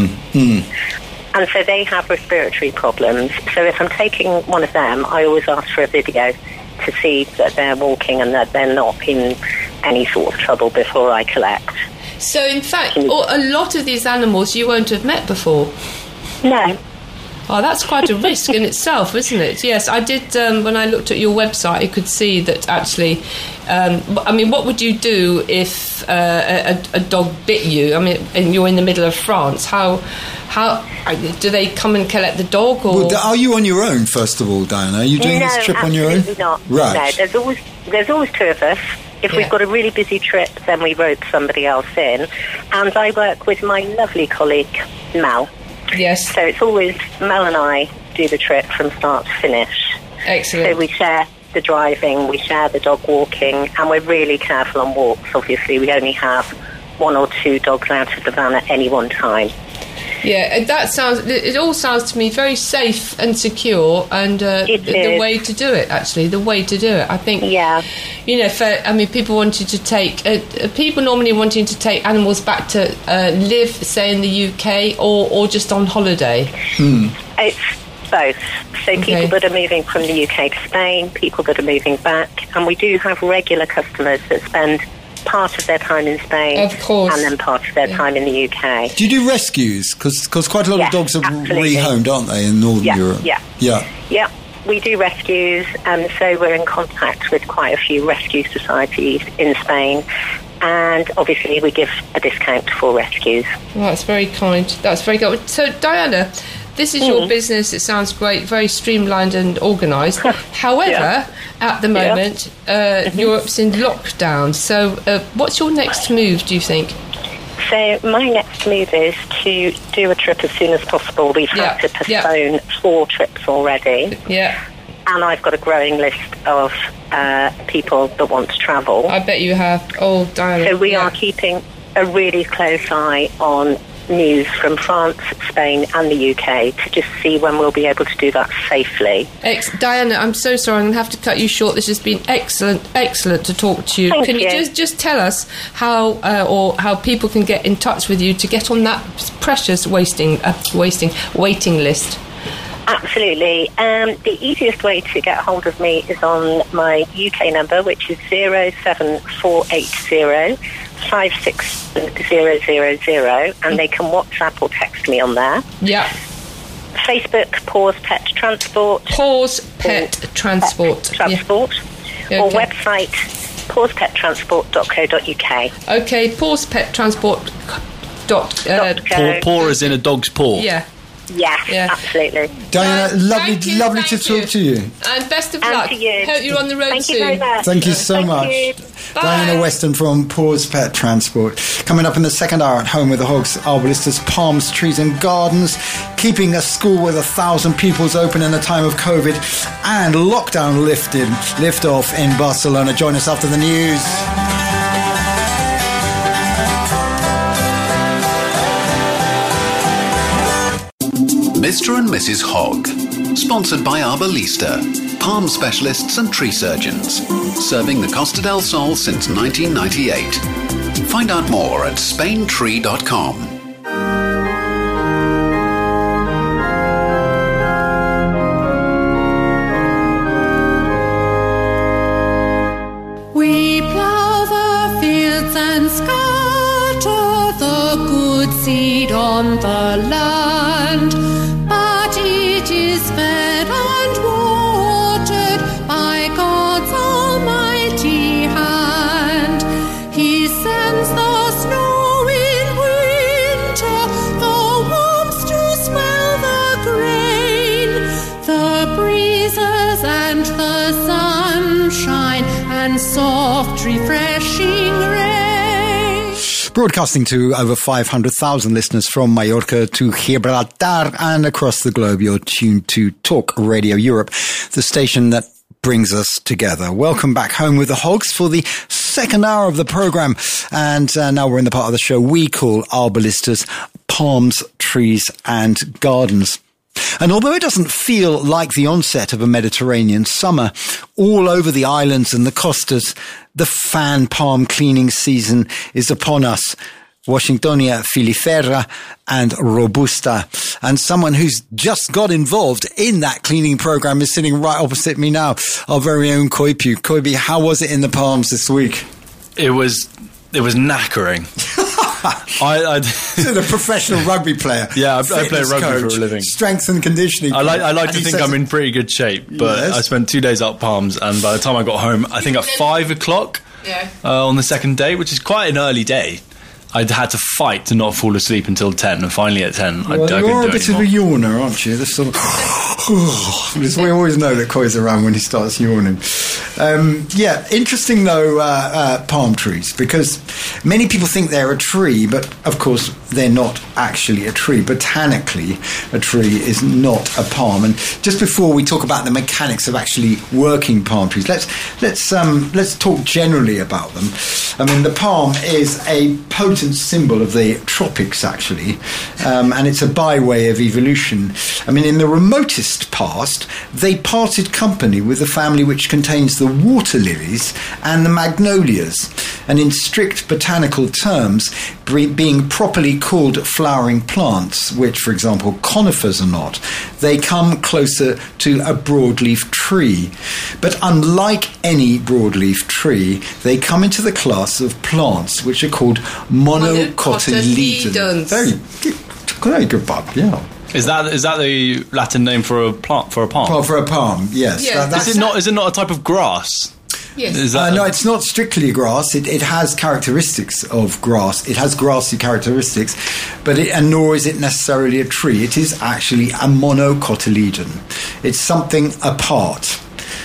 F: And so they have respiratory problems. So if I'm taking one of them, I always ask for a video to see that they're walking and that they're not in any sort of trouble before I collect.
D: So, in fact, a lot of these animals you won't have met before.
F: No.
D: Oh, that's quite a risk in itself, isn't it? Yes, I did. When I looked at your website, I could see that actually. I mean, what would you do if a dog bit you? I mean, and you're in the middle of France. How do they come and collect the dog? Or
C: Well, are you on your own, first of all, Diana? Are you doing this trip on your own?
F: Absolutely not.
C: Right.
F: No, there's always two of us. If we've got a really busy trip, then we rope somebody else in. And I work with my lovely colleague, Mel.
D: Yes.
F: So it's always Mel and I do the trip from start to finish.
D: Excellent.
F: So we share the driving, we share the dog walking, and we're really careful on walks. Obviously, we only have 1 or 2 dogs out of the van at any one time.
D: Yeah, it all sounds to me very safe and secure, and the way to do it, actually, the way to do it. I think, people wanting to take, people normally wanting to take animals back to live, say, in the UK or just on holiday.
F: It's both. So people that are moving from the UK to Spain, people that are moving back, and we do have regular customers that spend part of their time in Spain,
D: of course,
F: and then part of their time in the UK.
C: Do you do rescues? Because quite a lot of dogs are rehomed, aren't they, in Northern Europe?
F: Yeah. We do rescues, and so we're in contact with quite a few rescue societies in Spain, and obviously we give a discount for rescues.
D: Well, that's very kind. That's very good. So, Diana, this is your business. It sounds great, very streamlined and organised. However, at the moment, Europe's in lockdown. So what's your next move, do you think?
F: So my next move is to do a trip as soon as possible. We've had to postpone 4 trips already.
D: Yeah.
F: And I've got a growing list of people that want to travel.
D: I bet you have. Oh, Diana.
F: So we are keeping a really close eye on news from France, Spain and the UK to just see when we'll be able to do that safely.
D: Diana, I'm so sorry, I'm going to have to cut you short. This has been excellent to talk to you.
F: Can
D: you just tell us how people can get in touch with you to get on that precious waiting list?
F: Absolutely. The easiest way to get hold of me is on my UK number, which is 07480 56000, and they can WhatsApp or text me on there.
D: Yeah.
F: Facebook, Pause Pet Transport.
D: Pause Pet Transport.
F: Yeah. Or website, pausepettransport.co.uk.
D: Okay, pausepetransport.
E: Paw as in a dog's paw.
F: Yeah. Yes, absolutely.
C: Diana, lovely to talk to you.
D: And best of luck.
F: To you.
D: Hope you're on the road
F: Thank
D: soon.
F: you very much.
C: Thank you so much.
F: You.
C: Diana Weston from Pause Pet Transport. Coming up in the second hour at Home with the Hogs, Arbalistas, Palms, Trees and Gardens, keeping a school with 1,000 pupils open in a time of COVID, and lockdown lift off in Barcelona. Join us after the news.
B: Mr. and Mrs. Hogg, sponsored by Arbalista, palm specialists and tree surgeons, serving the Costa del Sol since 1998. Find out more at spaintree.com.
G: We plough the fields and scatter the good seed on the land. Fed and watered by God's almighty hand. He sends the snow in winter, the warmth to swell the grain, the breezes and the sunshine, and soft refreshing rain.
C: Broadcasting to over 500,000 listeners from Mallorca to Gibraltar and across the globe, you're tuned to Talk Radio Europe, the station that brings us together. Welcome back Home with the Hogs for the second hour of the program. And now we're in the part of the show we call Arbalistas, Palms, Trees and Gardens. And although it doesn't feel like the onset of a Mediterranean summer, all over the islands and the costas, the fan palm cleaning season is upon us. Washingtonia filifera and robusta. And someone who's just got involved in that cleaning program is sitting right opposite me now, our very own Koipu. Koipu, how was it in the palms this week?
E: It was knackering.
C: So the professional rugby player.
E: Yeah, I play rugby coach, for a living.
C: Strength and conditioning.
E: I like to think I'm in pretty good shape, but yes. I spent 2 days up Palms, and by the time I got home, I think at 5 o'clock on the second day, which is quite an early day, I'd had to fight to not fall asleep until 10, and finally at 10, I couldn't do it
C: You're a bit of a yawner, aren't you? This sort of... we always know that Koi's around when he starts yawning. Interesting though, palm trees, because many people think they're a tree, but of course they're not actually a tree. Botanically, a tree is not a palm. And just before we talk about the mechanics of actually working palm trees, let's talk generally about them. I mean, the palm is a potent symbol of the tropics, actually, and it's a byway of evolution. I mean, in the remotest past, they parted company with the family which contains the water lilies and the magnolias, and in strict botanical terms, being properly called flowering plants, which, for example, conifers are not, they come closer to a broadleaf tree. But unlike any broadleaf tree, they come into the class of plants which are called monocotyledon. Very good, Bob. Yeah.
E: Is that the Latin name for a plant, for a palm?
C: Well, for a palm, yes.
D: Yeah.
E: Is it not a type of grass?
D: Yes.
C: No, it's not strictly grass. It has characteristics of grass. It has grassy characteristics, and nor is it necessarily a tree. It is actually a monocotyledon. It's something apart.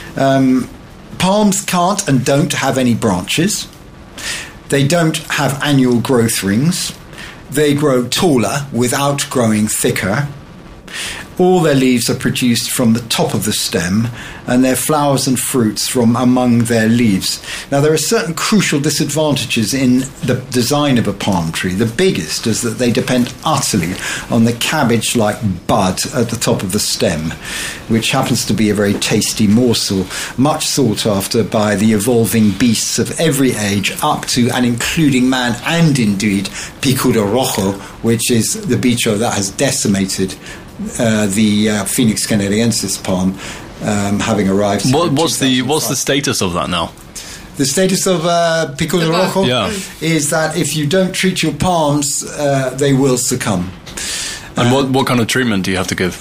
C: Palms can't and don't have any branches. They don't have annual growth rings. They grow taller without growing thicker. All their leaves are produced from the top of the stem, and their flowers and fruits from among their leaves. Now, there are certain crucial disadvantages in the design of a palm tree. The biggest is that they depend utterly on the cabbage-like bud at the top of the stem, which happens to be a very tasty morsel, much sought after by the evolving beasts of every age, up to and including man, and indeed Picudo Rojo, which is the bicho that has decimated the Phoenix canariensis palm, having arrived.
E: What's the status of that now?
C: The status of Picudo Rojo is that if you don't treat your palms, they will succumb.
E: And what kind of treatment do you have to give?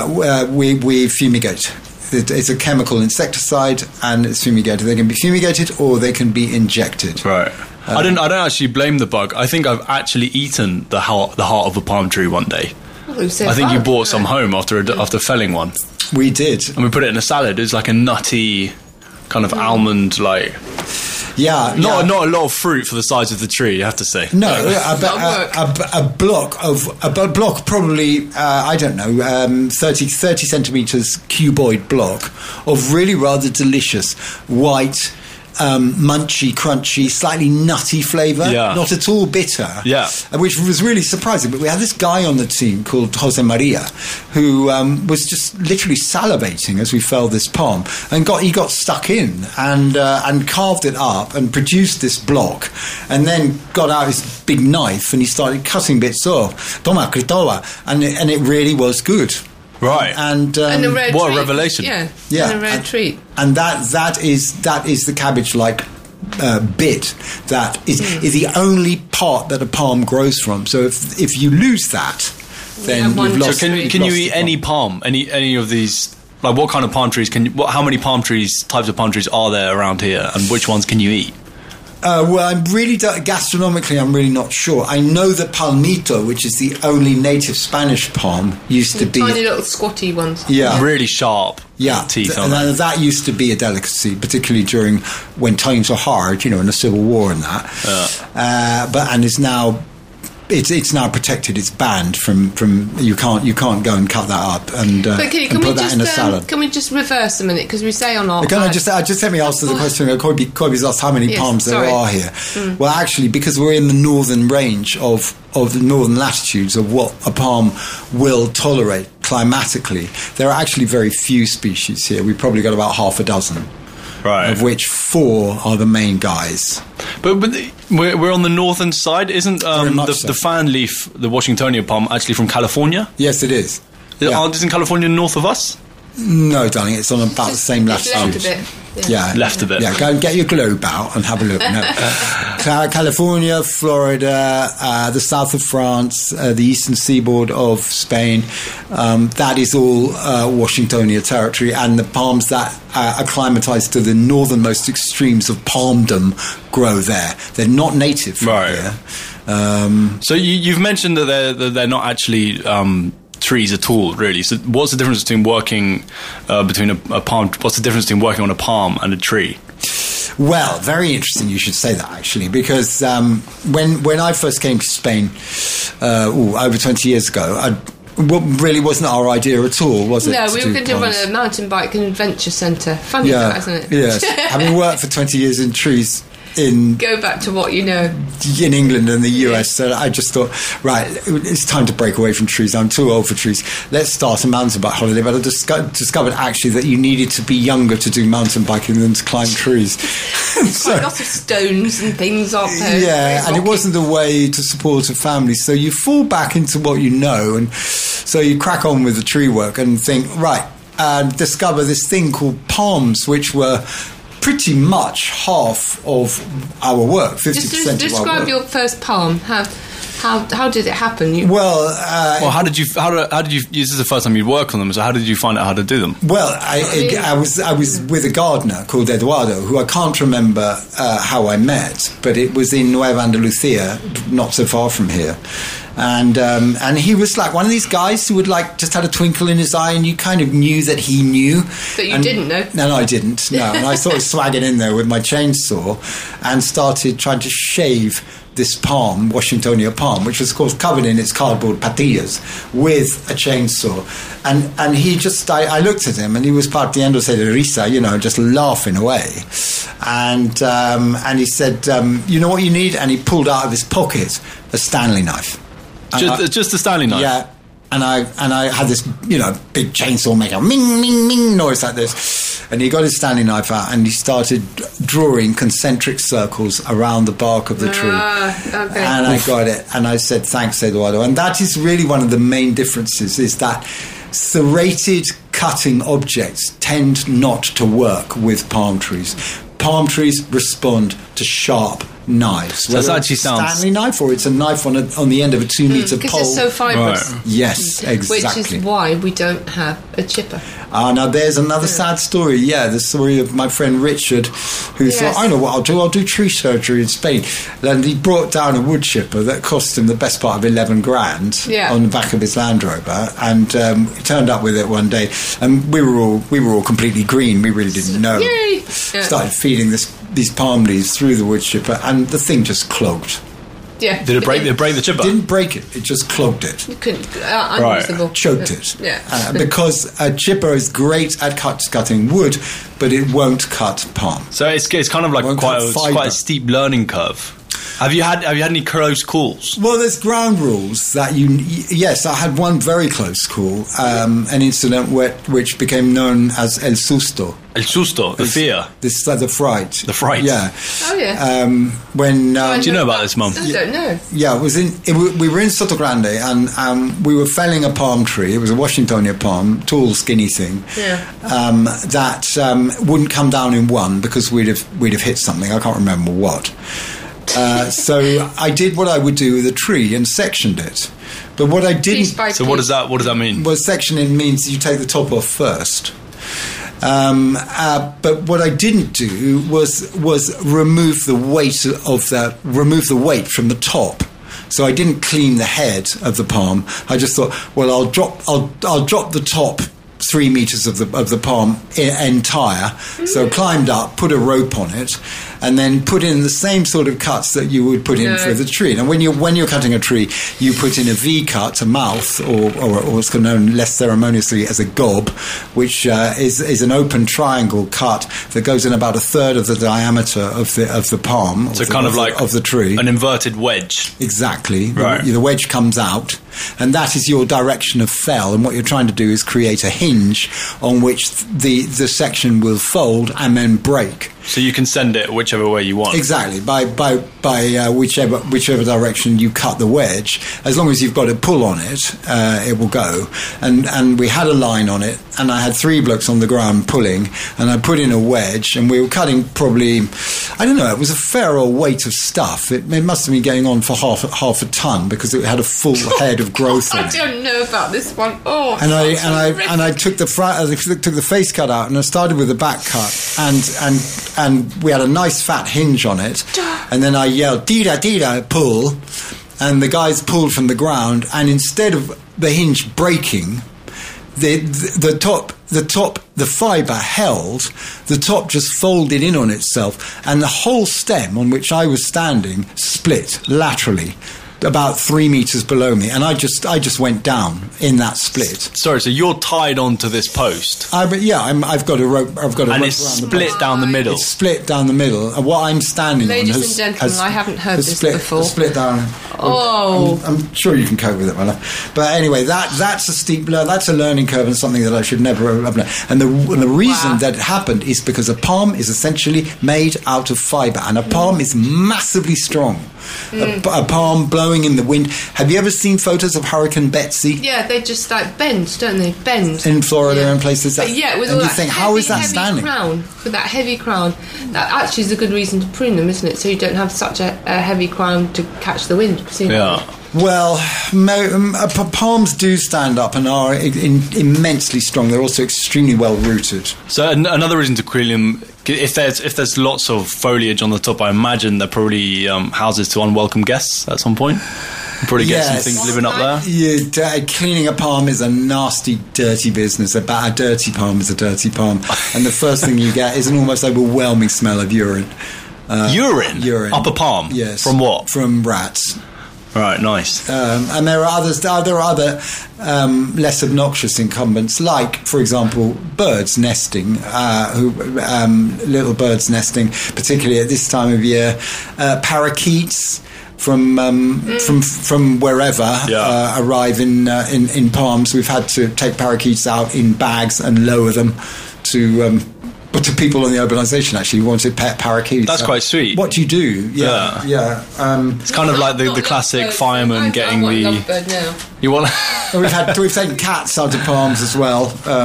C: We fumigate. It's a chemical insecticide, and it's fumigated. They can be fumigated or they can be injected.
E: Right. I don't actually blame the bug. I think I've actually eaten the heart of a palm tree one day. I think you brought some home after felling one.
C: We did,
E: and we put it in a salad. It's like a nutty kind of almond, like not a lot of fruit for the size of the tree. You have to say
C: no. A block probably 30 centimeters cuboid block of really rather delicious white. Munchy, crunchy, slightly nutty flavour, not at all bitter, which was really surprising. But we had this guy on the team called Jose Maria who was just literally salivating as we felled this palm, and he got stuck in and carved it up and produced this block, and then got out his big knife and he started cutting bits off. Toma, Critoa, and it really was good.
E: Right,
C: and
D: a rare
E: what
D: treat.
E: a revelation!
D: Yeah, and a rare treat.
C: And that is the cabbage-like bit that is the only part that a palm grows from. So if you lose that, then you've lost.
E: So can you eat any palm? Any of these? Like, what kind of palm trees how many types of palm trees are there around here, and which ones can you eat?
C: Well, gastronomically, I'm really not sure. I know that palmito, which is the only native Spanish palm, used to be
D: tiny little squatty ones.
C: Yeah,
E: really sharp.
C: Yeah,
E: teeth.
C: That used to be a delicacy, particularly during when times were hard, in the Civil War and that. And is now. It's now protected. It's banned from you can't go and cut that up and put that in a salad.
D: Can we just reverse a minute, because we say on our.
C: Just let me answer the question. Corby's asked how many palms there are here. Well, actually, because we're in the northern range of the northern latitudes of what a palm will tolerate climatically, there are actually very few species here. We've probably got about half a dozen.
E: Right.
C: Of which 4 are the main guys.
E: But we're on the northern side, isn't the fan leaf, the Washingtonia palm, actually from California?
C: Yes, it is.
E: Isn't California north of us?
C: No, darling, it's on about the same latitude.
D: Left a bit.
C: Left a bit. Yeah, go and get your globe out and have a look. No. California, Florida, the south of France, the eastern seaboard of Spain, that is all Washingtonia territory, and the palms that acclimatized to the northernmost extremes of palmdom grow there. They're not native from here.
E: So you've mentioned that they're not actually trees at all, really. So what's the difference between working between a palm? What's the difference between working on a palm and a tree?
C: Well, very interesting you should say that, actually, because when I first came to Spain over 20 years ago, what really wasn't our idea at all, was it?
D: No, we were going to run a mountain bike and adventure centre. Funny that, isn't it?
C: Yes. Having worked for 20 years in trees.
D: Go back to what you know.
C: In England and the US, so I just thought, right, it's time to break away from trees. I'm too old for trees. Let's start a mountain bike holiday. But I discovered actually that you needed to be younger to do mountain biking than to climb trees.
D: So, quite lots of stones and things up there.
C: Yeah, and it wasn't the way to support a family. So you fall back into what you know, and so you crack on with the tree work and think, right, discover this thing called palms, which were pretty much half of our work, 50% of our work.
D: Describe your first palm. How did it happen?
E: How did you? This is the first time you work on them. So how did you find out how to do them?
C: Well, I was with a gardener called Eduardo, who I can't remember how I met, but it was in Nueva Andalucía, not so far from here. And he was like one of these guys who would like just had a twinkle in his eye, and you kind of knew that he knew.
D: That you didn't know?
C: No, I didn't. No, and I sort of swagged in there with my chainsaw and started trying to shave this palm, Washingtonia palm, which was of course covered in its cardboard patillas, with a chainsaw. And he just, I looked at him, and he was partiendo se de risa, just laughing away. And he said, you know what you need? And he pulled out of his pocket a Stanley knife.
E: Just a Stanley knife?
C: Yeah. And I had this, big chainsaw maker, ming, ming, ming noise like this. And he got his Stanley knife out and he started drawing concentric circles around the bark of the tree.
D: Okay.
C: And I got it. And I said, thanks, Eduardo. And that is really one of the main differences, is that serrated cutting objects tend not to work with palm trees. Palm trees respond to sharp knives.
E: So that actually sounds...
C: Stanley knife, or it's a knife on the end of a 2-meter pole.
D: Because it's so fibrous.
E: Right.
C: Yes, exactly.
D: Which is why we don't have a chipper.
C: Now there's another sad story. Yeah, the story of my friend Richard, who thought, I know what I'll do. I'll do tree surgery in Spain. And he brought down a wood chipper that cost him the best part of 11 grand on the back of his Land Rover, and he turned up with it one day, and we were all completely green. We really didn't know.
D: Yay!
C: Started feeding these palm leaves through the wood chipper, and the thing just clogged.
D: Yeah.
E: Did it break the chipper?
C: Didn't break it. It just clogged it.
D: You couldn't. Unusable.
C: Choked it.
D: Yeah.
C: Because a chipper is great at cutting wood, but it won't cut palm.
E: So it's kind of like quite a steep learning curve. Have you had any close calls?
C: Well, there's ground rules that yes, I had one very close call, an incident which became known as El Susto.
E: El Susto, the fear.
C: The fright.
E: The fright.
C: Yeah.
D: Oh, yeah.
C: When
E: do you know about this, Mum?
D: I don't know.
C: Yeah, we were in Soto Grande, and we were felling a palm tree. It was a Washingtonia palm, tall, skinny thing.
D: Yeah.
C: That wouldn't come down in one because we'd have hit something. I can't remember what. So I did what I would do with a tree and sectioned it. But what I didn't...
E: So what does that mean?
C: Well, sectioning means you take the top off first. But what I didn't do was remove the weight from the top. So I didn't clean the head of the palm. I just thought, well, I'll drop the top 3 meters of the palm entire. So climbed up, put a rope on it, and then put in the same sort of cuts that you would put in for the tree. Now, when you're cutting a tree, you put in a V cut, a mouth, or what's known less ceremoniously as a gob, which is an open triangle cut that goes in about a third of the diameter of the palm.
E: So kind of like
C: of the tree,
E: an inverted wedge.
C: Exactly.
E: Right.
C: The wedge comes out, and that is your direction of fell. And what you're trying to do is create a hinge on which the section will fold and then break.
E: So you can send it whichever way you want.
C: Exactly, by whichever direction you cut the wedge. As long as you've got a pull on it, it will go. And we had a line on it, and I had 3 blokes on the ground pulling, and I put in a wedge, and we were cutting probably, I don't know, it was a fair old weight of stuff. It must have been going on for half a ton because it had a full head of growth on it.
D: I don't know about this one. Oh,
C: and I took the face cut out, and I started with the back cut, and we had a nice fat hinge on it, and then I yelled "Dida, pull," and the guys pulled from the ground, and instead of the hinge breaking, the fibre held, the top just folded in on itself, and the whole stem on which I was standing split laterally about 3 meters below me, and I just went down in that split.
E: Sorry, so you're tied onto this post?
C: I've got a rope.
E: And it's split down the middle.
C: It's split down the middle. And what I'm standing
D: Ladies
C: on
D: and gentlemen, I haven't heard this before.
C: Split down.
D: Oh,
C: I'm sure you can cope with it, my love. But anyway, that's a steep that's a learning curve, and something that I should never have learned. And the reason that it happened is because a palm is essentially made out of fibre, and a palm is massively strong. A palm blowing in the wind. Have you ever seen photos of Hurricane Betsy?
D: Yeah, they just like bend, don't they? Bend
C: in Florida and places.
D: With
C: and
D: all
C: you
D: that
C: think,
D: heavy,
C: how is that standing?
D: With that heavy crown, that actually is a good reason to prune them, isn't it? So you don't have such a heavy crown to catch the wind.
E: Yeah.
C: Well, palms do stand up and are immensely strong. They're also extremely well rooted.
E: So another reason to clean them, if there's lots of foliage on the top, I imagine they're probably houses to unwelcome guests at some point. Probably get some
C: Yes.
E: things living up there.
C: Cleaning a palm is a nasty, dirty business. A dirty palm is a dirty palm. And the first thing you get is an almost overwhelming smell of urine.
E: Urine?
C: Urine.
E: Up a palm?
C: Yes.
E: From what?
C: From rats.
E: Right, nice.
C: And there are others. There are other less obnoxious incumbents, like, for example, birds nesting. Little birds nesting, particularly at this time of year. Parakeets from wherever arrive in palms. We've had to take parakeets out in bags and lower them to people on the urbanisation actually wanted pet parakeets.
E: That's quite sweet.
C: What do you do? Yeah.
E: It's kind of like the classic fireman getting the.
D: Lovebird now.
E: You want?
C: We've taken cats out of palms as well.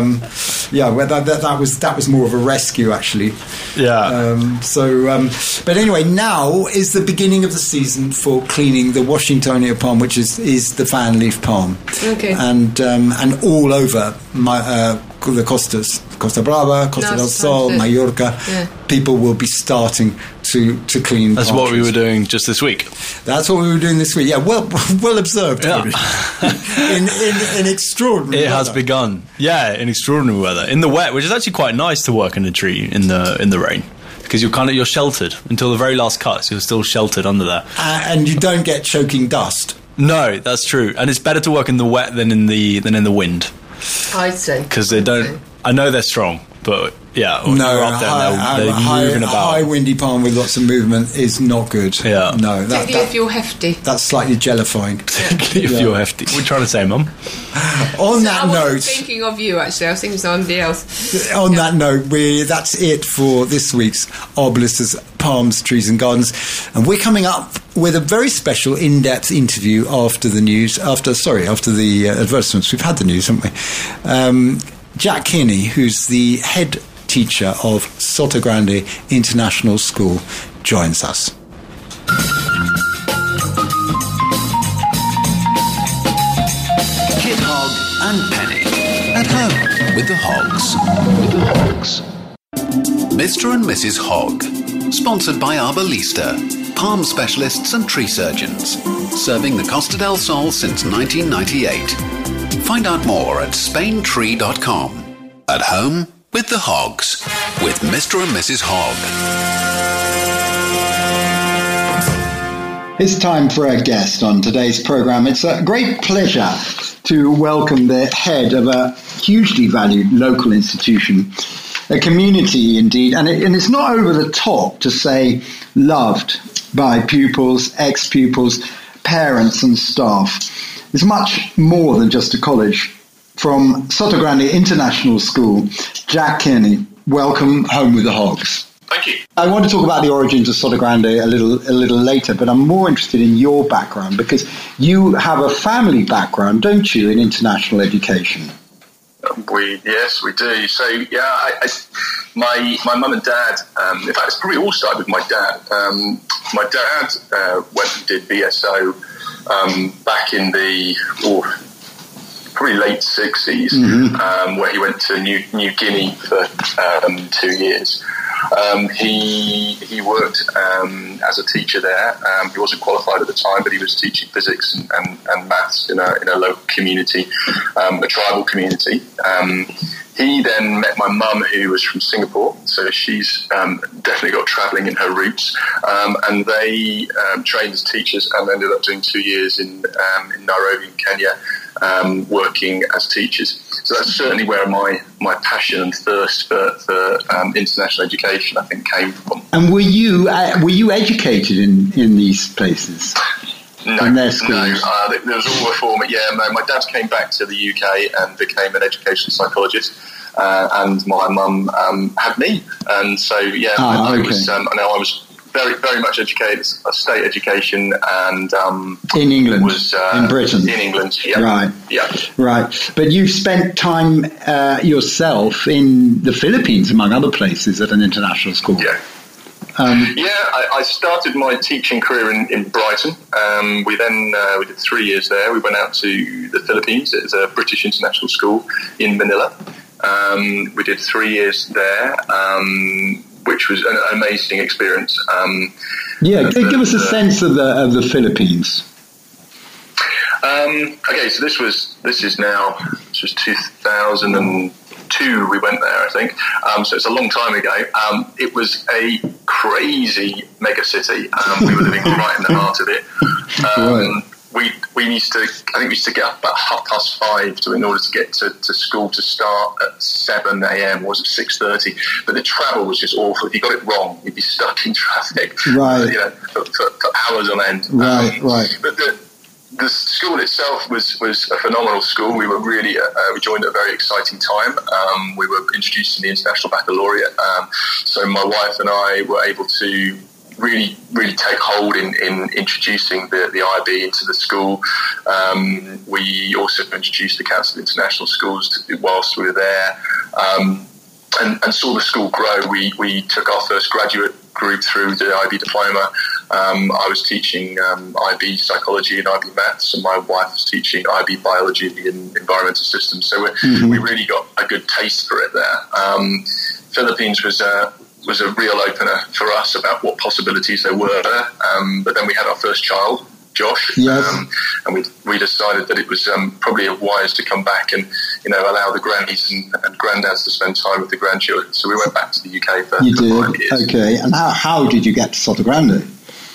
C: That was more of a rescue actually.
E: Yeah.
C: But anyway, now is the beginning of the season for cleaning the Washingtonia palm, which is the fan leaf palm.
D: Okay.
C: And all over the Costas, Costa Brava, Costa del Sol, Mallorca, people will be starting to clean.
E: That's what we were doing just this week.
C: That's what we were doing this week. Yeah, well observed.
E: Yeah.
C: in extraordinary.
E: It has begun. Yeah, in extraordinary weather, in the wet, which is actually quite nice to work in a tree in the rain. Because you're sheltered until the very last cut, so you're still sheltered under there,
C: and you don't get choking dust.
E: No, that's true, and it's better to work in the wet than in the wind.
D: I'd say
E: because they don't. I know they're strong, but yeah, when you're up there, they're moving about.
C: A high windy palm with lots of movement is not good.
E: Yeah,
D: no, particularly if you're hefty.
C: That's slightly jellifying.
E: Particularly if you're hefty. What are you trying to say, Mum?
C: On that note,
D: I wasn't thinking of you actually. I was thinking of somebody else.
C: On that note, that's it for this week's Arbolistas, Palms, Trees and Gardens, and we're coming up with a very special in-depth interview after the news. After the advertisements. We've had the news, haven't we? Jack Kearney, who's the head teacher of Sotogrande International School, joins us.
B: Kid Hog and Penny at home with the Hogs. Mr. and Mrs. Hog, sponsored by Arbolista, palm specialists and tree surgeons, serving the Costa del Sol since 1998. Find out more at spaintree.com. At home with the Hogs, with Mr. and Mrs. Hog.
C: It's time for our guest on today's programme. It's a great pleasure to welcome the head of a hugely valued local institution, a community indeed, and it's not over the top to say loved by pupils, ex-pupils, parents and staff. It's much more than just a college. From Sotogrande International School, Jack Kearney, welcome home with the Hogs.
H: Thank you.
C: I want to talk about the origins of Sotogrande a little later, but I'm more interested in your background because you have a family background, don't you, in international education?
H: Yes, we do. So, my mum and dad, in fact, it's probably all started with my dad. My dad went and did BSO back in the probably late 60s, where he went to New Guinea for 2 years. He worked as a teacher there. He wasn't qualified at the time, but he was teaching physics and maths in a local community, a tribal community. He then met my mum, who was from Singapore, so she's definitely got travelling in her roots. And they trained as teachers and ended up doing 2 years in Nairobi, in Kenya, working as teachers. So that's certainly where my passion and thirst for international education, I think, came from.
C: And were you educated in these places?
H: No, there was all a form. My dad came back to the UK and became an education psychologist, and my mum had me, and so I was very, very much educated, state education, and
C: in England, in Britain,
H: in England,
C: right. But you've spent time yourself in the Philippines, among other places, at an international school.
H: Yeah. I started my teaching career in Brighton. We did 3 years there. We went out to the Philippines. It was a British international school in Manila. We did 3 years there, which was an amazing experience.
C: Give us a sense of the Philippines.
H: Okay, so this was 2002. We went there, I think. So it's a long time ago. It was a crazy mega city. We were living right in the heart of it.
C: Right.
H: We used to get up about 5:30 in order to get to school to start at 7 a.m. or was it 6:30? But the travel was just awful. If you got it wrong, you'd be stuck in traffic,
C: right?
H: For hours on end.
C: Right.
H: But the school itself was a phenomenal school. We were really we joined at a very exciting time. We were introduced to the International Baccalaureate, so my wife and I were able to really take hold in introducing the IB into the school. We also introduced the Council of International Schools whilst we were there, and saw the school grow. We took our first graduate group through the IB diploma. I was teaching IB psychology and IB maths, and my wife was teaching IB biology and environmental systems. So we really got a good taste for it there. Philippines was a real opener for us about what possibilities there were. But then we had our first child, Josh,
C: yes.
H: And we decided that it was probably wise to come back and allow the grannies and granddads to spend time with the grandchildren. So we went back to the UK for 5 years.
C: Okay, and how did you get to Sotogrande?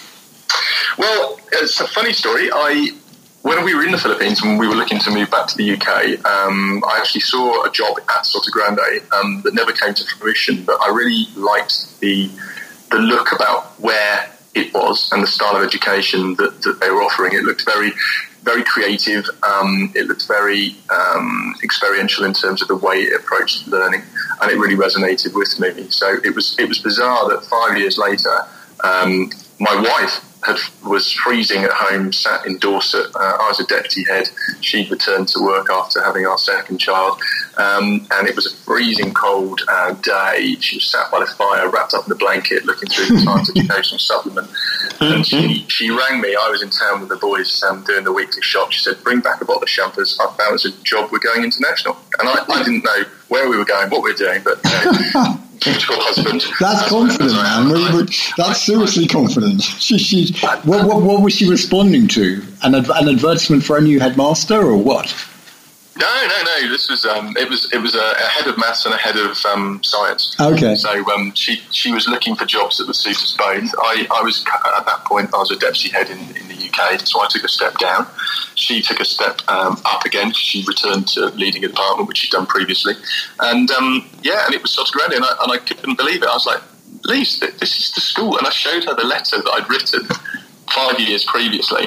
H: Well, it's a funny story. When we were in the Philippines, when we were looking to move back to the UK, I actually saw a job at Sotogrande that never came to fruition, but I really liked the look about where it was and the style of education that they were offering. It looked very, very creative. It looked very experiential in terms of the way it approached learning, and it really resonated with me. So it was bizarre that 5 years later, my wife was freezing at home, sat in Dorset. I was a deputy head. She'd returned to work after having our second child. And it was a freezing cold day. She was sat by the fire, wrapped up in a blanket, looking through the Times Educational Supplement. And she rang me. I was in town with the boys doing the weekly shop. She said, "Bring back a bottle of champers. I found us a job. We're going international." And I didn't know where we were going, what we were doing, but... husband.
C: That's confident, man. That's seriously confident. What was she responding to? An advertisement for a new headmaster, or what?
H: No. This was it was a head of maths and a head of science.
C: Okay.
H: So she was looking for jobs that would suit us both. I was at that point I was a deputy head in the UK, so I took a step down. She took a step up again. She returned to leading a department which she'd done previously, and and it was Sotogrande, and I couldn't believe it. I was like, "Lise, this is the school," and I showed her the letter that I'd written 5 years previously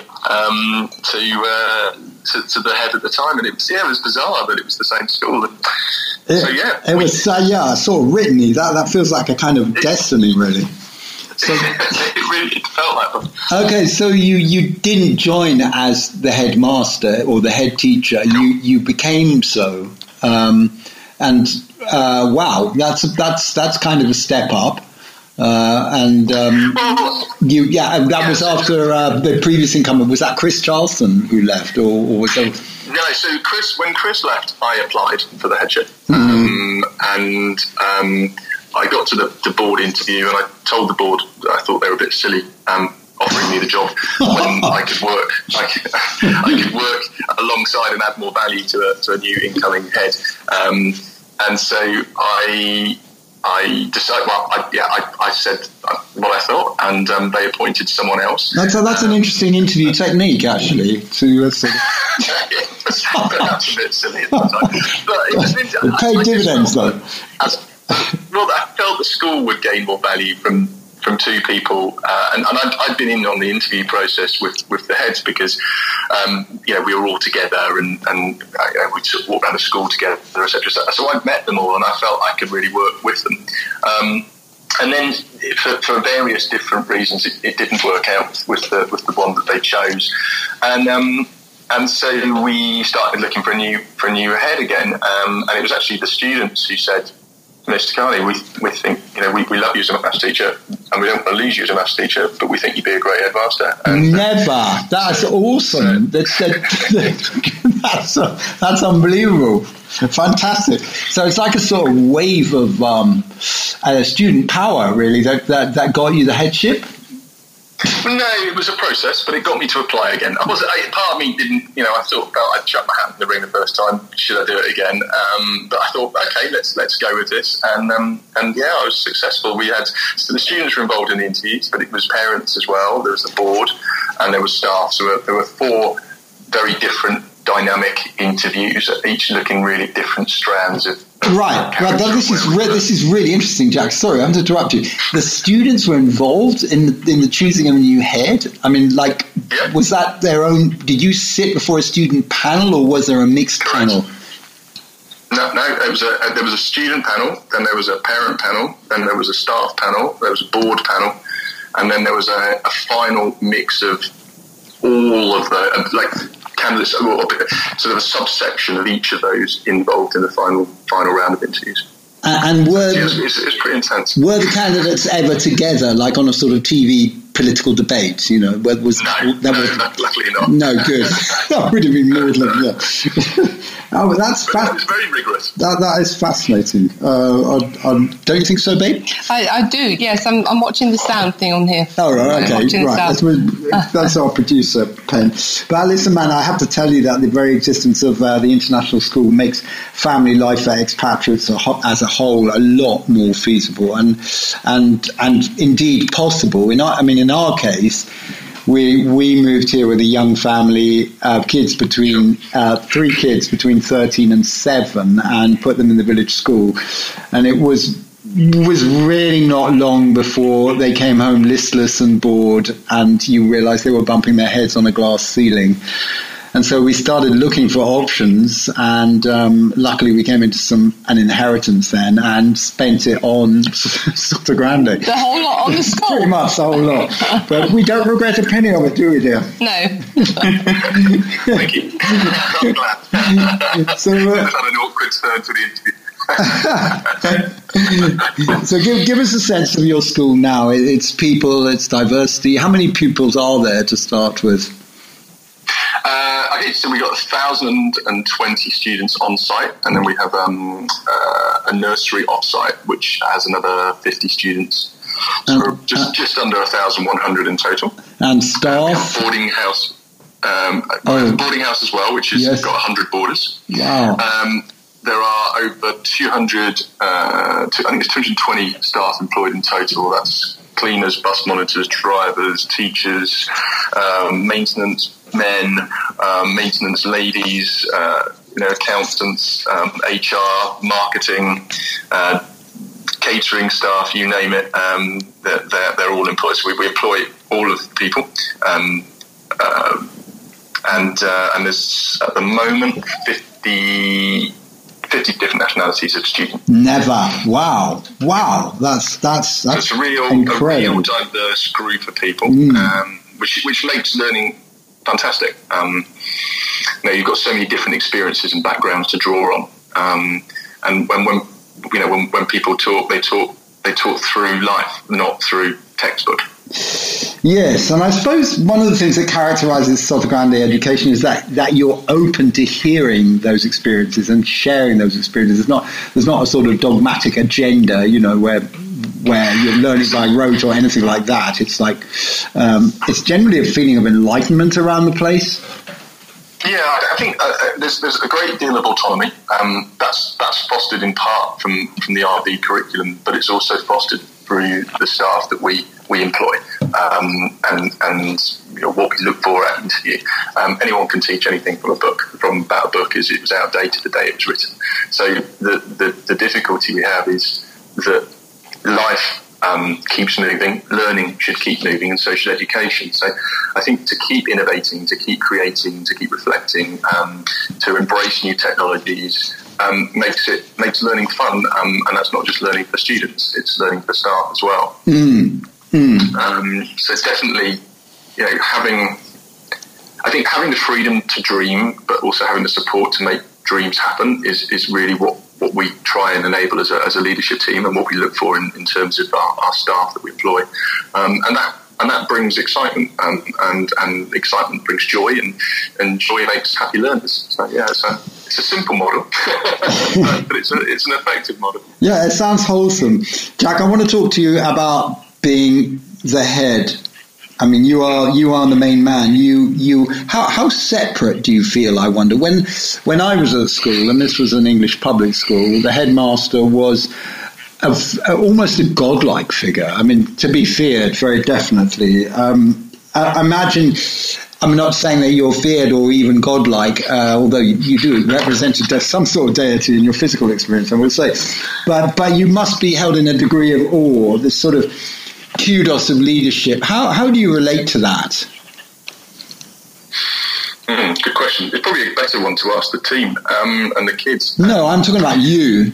H: to the head at the time, and it was bizarre that it was the same school.
C: It was sort of written. That feels like a kind of destiny, really. So,
H: it felt like them.
C: Okay, so you didn't join as the headmaster or the head teacher. You became so, wow, that's kind of a step up. That was after the previous incumbent. Was that Chris Charleston who left, or was there?
H: No, so when Chris left, I applied for the headship, and I got to the board interview, and I told the board that I thought they were a bit silly offering me the job when I could work alongside and add more value to a new incoming head, and so I decided. Well, I said what I thought, and they appointed someone else.
C: That's an interesting interview technique, actually.
H: Perhaps a bit silly at the time, but it was
C: it paid dividends, though.
H: I felt the school would gain more value from two people, and I'd been in on the interview process with the heads because we were all together and we'd sort of walk around the school together, etc. So I'd met them all, and I felt I could really work with them. And then for various different reasons, it didn't work out with the one that they chose, and so we started looking for a new head again, and it was actually the students who said, "Mr. Carney, we think we love you as a maths teacher, and we don't want to lose you as a maths teacher, but we think you'd be a great headmaster."
C: Never. That's awesome. That's unbelievable. Fantastic. So it's like a sort of wave of student power, really, that got you the headship.
H: No, it was a process, but it got me to apply again. Part of me didn't, I felt I'd chucked my hat in the ring the first time. Should I do it again? But I thought, okay, let's go with this. And I was successful. So the students were involved in the interviews, but it was parents as well. There was the board and there was staff. So there were 4 very different dynamic interviews, each looking really different strands of
C: Right. Well, this is really interesting, Jack. Sorry, I'm going to interrupt you. The students were involved in the choosing of a new head. I mean, was that their own? Did you sit before a student panel, or was there a mixed panel?
H: No. There was a student panel, then there was a parent panel, then there was a staff panel, there was a board panel, and then there was a final mix of all of the candidates, sort of a subsection of each of those involved in the final round of interviews.
C: And
H: it's pretty intense.
C: Were the candidates ever together, like on a sort of TV political debate?
H: No, luckily not.
C: No, good. That would have been maudlin. Yeah. But it's
H: very rigorous.
C: That is fascinating. Don't you think so, babe?
D: I do. Yes, I'm watching the sound thing on here.
C: Oh, right, okay, right. That's our producer, Pen. But listen, man, I have to tell you that the very existence of the international school makes family life for expatriates as a whole a lot more feasible and indeed possible. In our case, we moved here with a young family, kids between 3 kids between 13 and 7, and put them in the village school, and it was really not long before they came home listless and bored, and you realised they were bumping their heads on a glass ceiling. And so we started looking for options, and luckily we came into an inheritance then and spent it on Soto Grande.
D: The whole lot on the school?
C: Pretty much the whole lot. But we don't regret a penny of it, do we, dear?
D: No.
H: Thank you. I'm glad.
C: So,
H: had an awkward turn to the interview.
C: So give us a sense of your school now. It's people, it's diversity. How many pupils are there to start with?
H: So we got 1,020 students on site, and then we have a nursery off site, which has another 50 students. So just under 1,100 in total.
C: And staff?
H: Boarding house. Boarding house as well, which has got 100 boarders.
C: Wow.
H: There are over 200, I think it's 220 staff employed in total. That's cleaners, bus monitors, drivers, teachers, maintenance men, maintenance ladies, accountants, HR, marketing, catering staff, you name it. They're all employed. So we employ all of the people. And there's at the moment 50 different nationalities of students.
C: Never. Wow. That's
H: it's a real diverse group of people, which makes learning fantastic. You've got so many different experiences and backgrounds to draw on, and when people talk, they talk through life, not through textbook.
C: Yes, and I suppose one of the things that characterises Soto Grande education is that you're open to hearing those experiences and sharing those experiences. There's not a sort of dogmatic agenda, where you're learning by rote or anything like that. It's like it's generally a feeling of enlightenment around the place.
H: Yeah, I think there's a great deal of autonomy. That's fostered in part from the RB curriculum, but it's also fostered through the staff that we employ, and what we look for at interview. Anyone can teach anything from about a book is it was outdated the day it was written. So the difficulty we have is that life keeps moving, learning should keep moving, and so should education. So I think to keep innovating, to keep creating, to keep reflecting, to embrace new technologies makes learning fun, and that's not just learning for students, it's learning for staff as well. So it's definitely, having the freedom to dream, but also having the support to make dreams happen is really what we try and enable as a leadership team, and what we look for in terms of our staff that we employ, and that brings excitement, and excitement brings joy, and joy makes happy learners. So yeah, it's a simple model, but it's an effective model.
C: Yeah, it sounds wholesome. Jack, I want to talk to you about being the head I mean, you are the main man. How separate do you feel, I wonder? When I was at school, and this was an English public school, the headmaster was almost a godlike figure. I mean, to be feared, very definitely. I imagine, I'm not saying that you're feared or even godlike, although you do represent some sort of deity in your physical experience, I would say. But you must be held in a degree of awe, this sort of kudos of leadership. How do you relate to that?
H: Good question. It's probably a better one to ask the team and the kids.
C: No, I'm talking about you.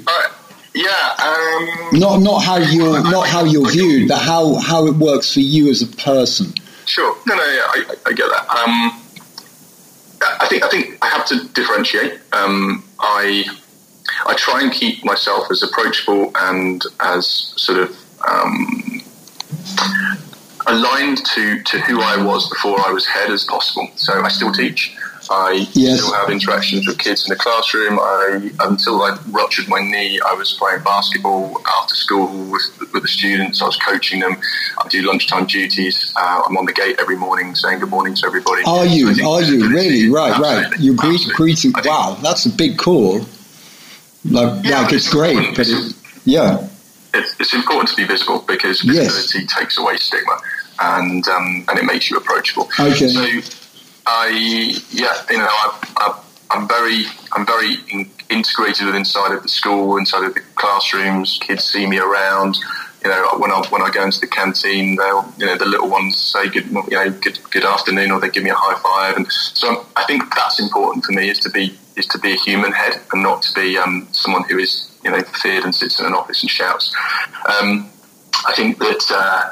C: Not how you're viewed, but how it works for you as a person.
H: Sure. No, I get that. I think I have to differentiate. I try and keep myself as approachable and as sort of aligned to who I was before I was head as possible. So I still teach. I still have interactions with kids in the classroom. Until I ruptured my knee, I was playing basketball after school with the students. I was coaching them. I do lunchtime duties. I'm on the gate every morning saying good morning to everybody.
C: Are you really? Right. You greeting. Wow, that's a big call. It's great, but
H: it's important to be visible because visibility takes away stigma and it makes you approachable.
C: Okay.
H: So I'm very integrated inside of the school, inside of the classrooms. Kids see me around. You know, when I go into the canteen, the little ones say good afternoon, or they give me a high five. And so I think that's important for me is to be a human head and not to be someone who is feared and sits in an office and shouts. I think that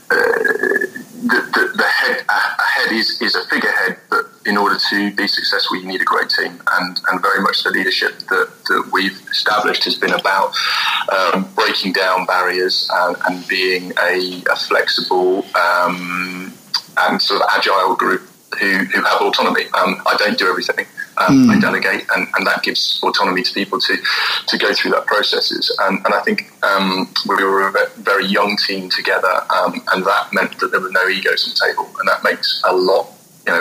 H: the head is a figurehead, but in order to be successful, you need a great team, and very much the leadership that we've established has been about breaking down barriers and being a flexible and sort of agile group who have autonomy. I don't do everything. I delegate, and that gives autonomy to people to go through that processes. And I think we were a very young team together, and that meant that there were no egos on the table, and that makes a lot,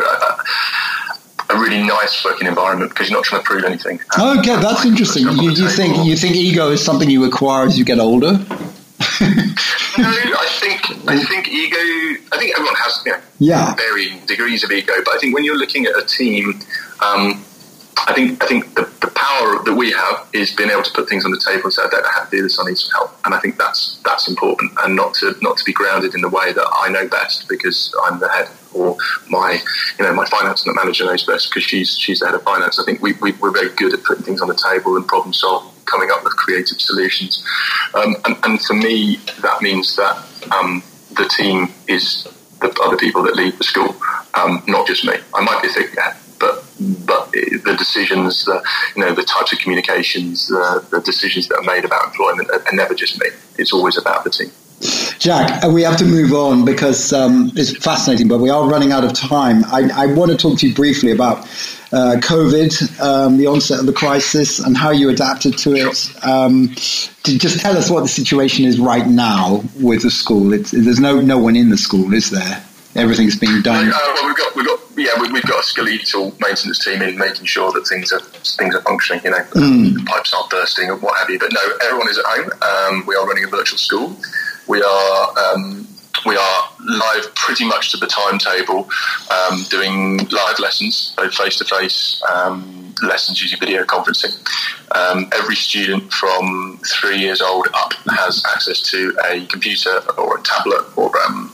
H: a really nice working environment because you're not trying to prove anything.
C: Okay, that's interesting. You think ego is something you acquire as you get older?
H: No, I think ego. I think everyone has varying degrees of ego, but I think when you're looking at a team, I think the power that we have is being able to put things on the table and say, I don't know how to do this, I need some help. And I think that's important, and not to be grounded in the way that I know best because I'm the head, or my finance manager knows best because she's the head of finance. I think we're very good at putting things on the table and problem solving, coming up with creative solutions. And for me, that means that the team is the other people that lead the school, not just me. I might be a figurehead, but the decisions, the types of communications, the decisions that are made about employment are never just me. It's always about the team.
C: Jack, we have to move on because it's fascinating, but we are running out of time. I want to talk to you briefly about COVID, the onset of the crisis, and how you adapted to it. Just tell us what the situation is right now with the school. There's no one in the school, is there? Everything's being done.
H: We've got a skeletal maintenance team in making sure that things are functioning. The pipes aren't bursting or what have you. But no, everyone is at home. We are running a virtual school. We are live pretty much to the timetable, doing live lessons, so face-to-face lessons using video conferencing. Every student from 3 years old up has access to a computer or a tablet or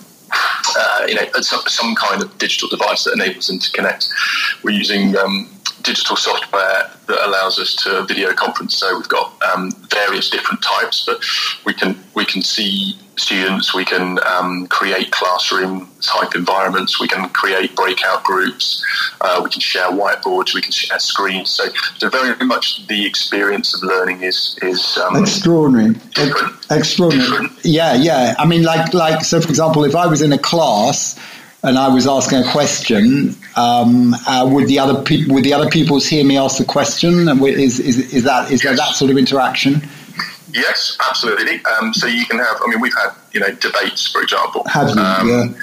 H: some kind of digital device that enables them to connect. We're using digital software that allows us to video conference. So we've got various different types, but we can see students, we can create classroom type environments, we can create breakout groups, we can share whiteboards, we can share screens. So very much the experience of learning is
C: extraordinary. Extraordinary. Yeah. I mean, like so for example, if I was in a class and I was asking a question, would the other pupils hear me ask the question? Is there that sort of interaction?
H: Yes, absolutely. So you can have. I mean, we've had debates, for example.
C: Have you?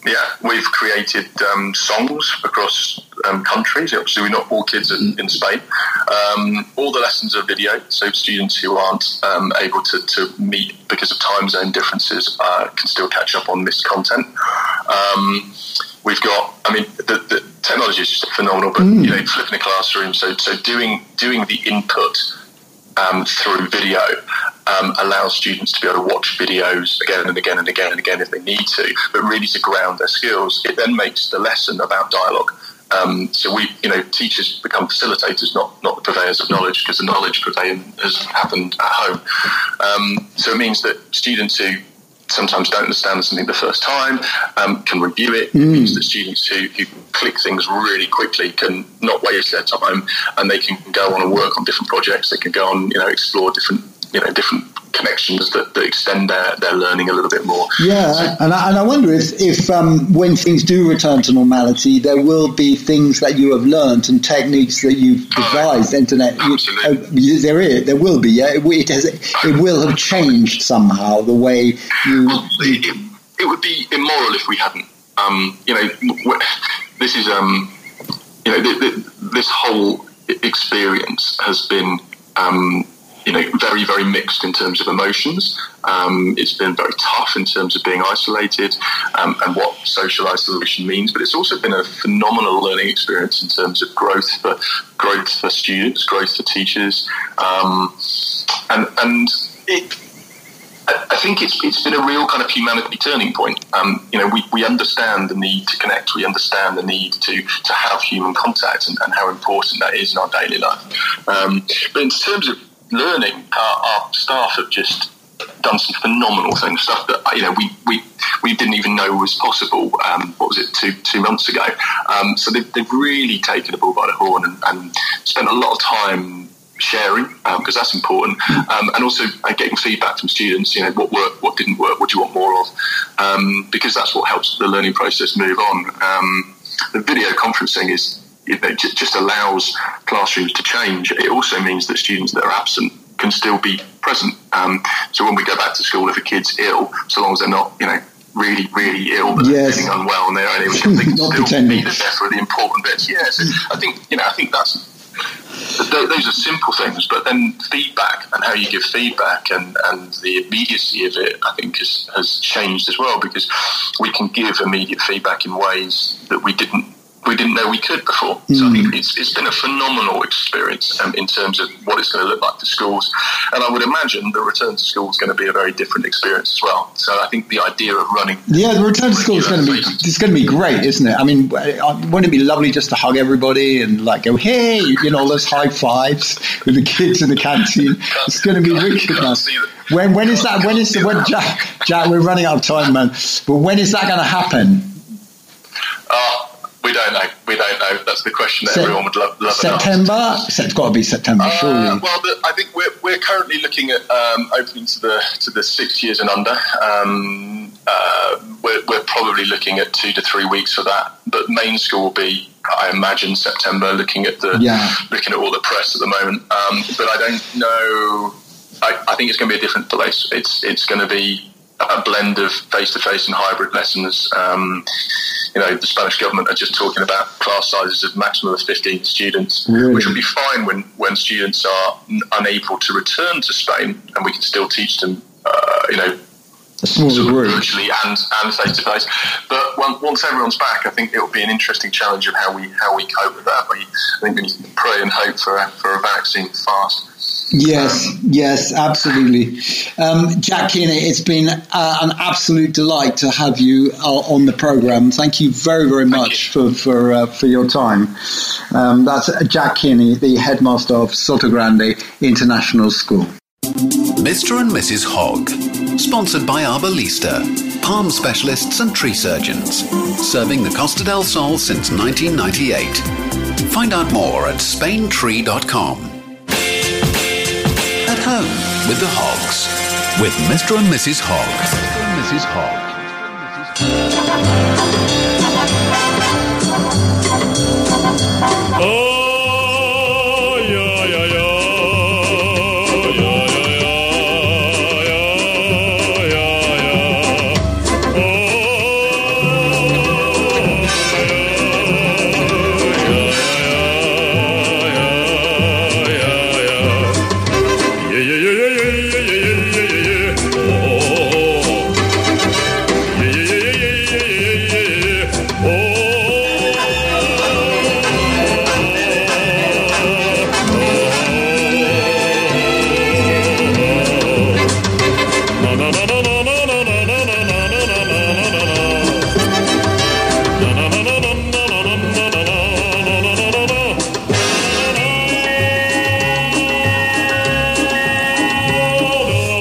H: we've created songs across countries. Obviously, we're not all kids in Spain. All the lessons are video, so students who aren't able to meet because of time zone differences can still catch up on this content. We've got, the technology is just phenomenal, but flipping a classroom, so doing the input through video allows students to be able to watch videos again and again and again and again if they need to, but really to ground their skills. It then makes the lesson about dialogue. So teachers become facilitators, not the purveyors of knowledge, because the knowledge purveying has happened at home. So it means that students who sometimes don't understand something the first time can review it. It means that students who click things really quickly can not waste their time, and they can go on and work on different projects. They can go on, explore different connections that extend their learning a little bit more.
C: And I wonder if when things do return to normality, there will be things that you have learned and techniques that you've devised. Internet,
H: absolutely.
C: There will be. Yeah, it will have changed somehow the way you.
H: Well, it would be immoral if we hadn't. This is this whole experience has been. Very, very mixed in terms of emotions. It's been very tough in terms of being isolated and what social isolation means, but it's also been a phenomenal learning experience in terms of growth for students, growth for teachers, and I think it's been a real kind of humanity turning point. We understand the need to connect. We understand the need to have human contact and how important that is in our daily life. But in terms of learning, our staff have just done some phenomenal things, stuff that we didn't even know was possible. What was it, 2 months ago? So they've really taken the bull by the horn and spent a lot of time sharing, because that's important, and also getting feedback from students. What worked, what didn't work, what do you want more of? Because that's what helps the learning process move on. The video conferencing is. It just allows classrooms to change. It also means that students that are absent can still be present. So when we go back to school, if a kid's ill, so long as they're not, really, really ill, but they're feeling unwell, and they're only, they can still be there for the important bits. Yes, I think that's those are simple things, but then feedback and how you give feedback and the immediacy of it, I think, has changed as well, because we can give immediate feedback in ways that we didn't know we could before. So I think it's been a phenomenal experience in terms of what it's going to look like for schools. And I would imagine the return to school is going to be a very different experience as well. So I think the idea of running... Yeah,
C: the return to school is going to be great, isn't it? I mean, wouldn't it be lovely just to hug everybody and go, hey, those high fives with the kids in the canteen? It's going to be wicked nice. When is that? Jack, we're running out of time, man. But when is that going to happen?
H: We don't know. That's the question that everyone would love.
C: September? It's got to be September, surely.
H: Well, I think we're currently looking at opening to the 6 years and under. We're probably looking at 2 to 3 weeks for that. But main school will be, I imagine, September. Looking at all the press at the moment. But I don't know. I think it's going to be a different place. It's going to be a blend of face-to-face and hybrid lessons. The Spanish government are just talking about class sizes of maximum of 15 students, which would be fine when students are unable to return to Spain, and we can still teach them, virtually and face-to-face. But once everyone's back, I think it will be an interesting challenge of how we cope with that. I think we need to pray and hope for a vaccine fast.
C: Yes, absolutely. Jack Kearney, it's been an absolute delight to have you on the programme. Thank you very, very much for your time. That's Jack Kearney, the headmaster of Sotogrande International School.
B: Mr. and Mrs. Hogg, sponsored by Arborista, palm specialists and tree surgeons, serving the Costa del Sol since 1998. Find out more at spaintree.com. At home with the Hoggs, with Mr. and Mrs. Hogg. Mr. and Mrs. Hogg.
I: Oh, yeah, yeah, yeah.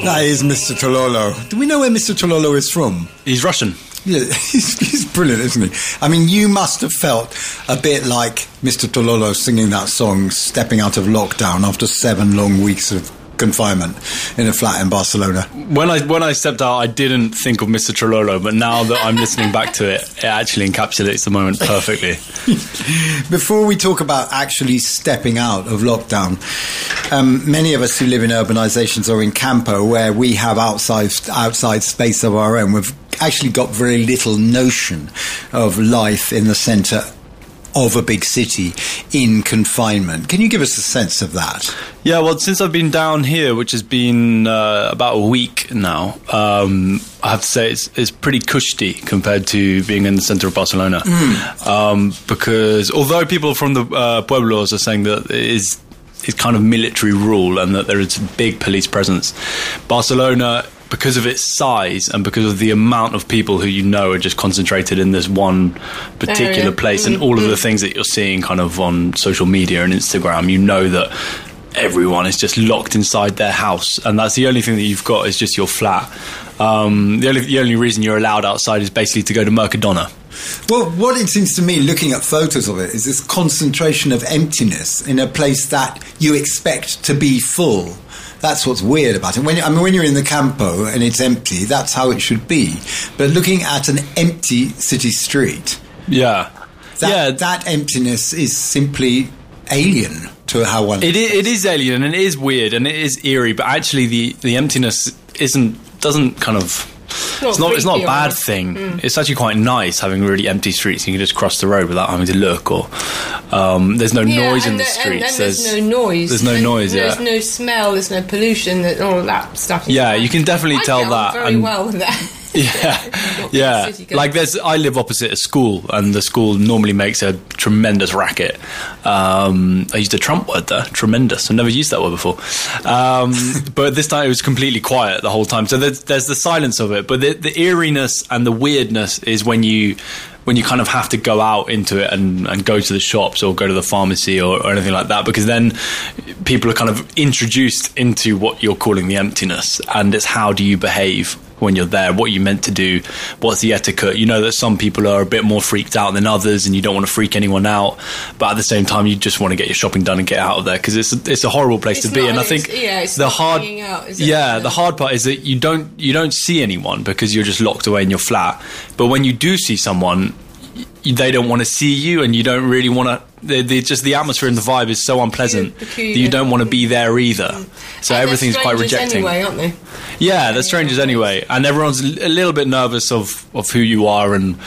C: That is Mr. Tololo. Do we know where Mr. Tololo is from?
E: He's Russian.
C: Yeah, he's brilliant, isn't he? I mean, you must have felt a bit like Mr. Tololo singing that song, stepping out of lockdown after 7 long weeks of confinement in a flat in Barcelona.
E: When I stepped out, I didn't think of Mr. Tololo, but now that I'm listening back to it, it actually encapsulates the moment perfectly.
C: Before we talk about actually stepping out of lockdown, many of us who live in urbanizations or in Campo, where we have outside space of our own, we've actually got very little notion of life in the centre of a big city in confinement. Can you give us a sense of that?
E: Yeah, well, since I've been down here, which has been about a week now, I have to say it's pretty cushy compared to being in the centre of Barcelona. Because although people from the pueblos are saying that it's kind of military rule and that there is a big police presence, Barcelona, because of its size and because of the amount of people who you know are just concentrated in this one particular place, and all of the things that you're seeing kind of on social media and Instagram, you know that everyone is just locked inside their house, and that's the only thing that you've got is just your flat. The only reason you're allowed outside is basically to go to Mercadona.
C: Well, what it seems to me, looking at photos of it, is this concentration of emptiness in a place that you expect to be full. That's what's weird about it. When you're in the Campo and it's empty, that's how it should be. But looking at an empty city street, that emptiness is simply alien to how one.
E: It is alien and it is weird and it is eerie. But actually, the emptiness doesn't kind of. It's not a bad thing. It's actually quite nice having really empty streets. You can just cross the road without having to look, or there's no noise in the streets.
D: There's no noise.
E: There's no noise.
D: There's no smell. There's no pollution. All that stuff.
E: Yeah, you can definitely tell that.
D: Very well with that.
E: Yeah. Like I live opposite a school, and the school normally makes a tremendous racket. I used a Trump word there, tremendous. I've never used that word before. But this time it was completely quiet the whole time. So there's the silence of it, but the eeriness and the weirdness is when you kind of have to go out into it and go to the shops or go to the pharmacy or anything like that, because then people are kind of introduced into what you're calling the emptiness, and it's how do you behave when you're there, what you're meant to do, what's the etiquette. You know that some people are a bit more freaked out than others and you don't want to freak anyone out, but at the same time you just want to get your shopping done and get out of there, because it's a horrible place to be. And I think the hard part is that you don't see anyone because you're just locked away in your flat, but when you do see someone, they don't want to see you, and you don't really want to. Just the atmosphere and the vibe is so unpleasant that you don't want to be there either. So and everything's quite rejecting.
D: Anyway, aren't they?
E: Yeah, they're strangers anyway, and everyone's a little bit nervous of who you are. And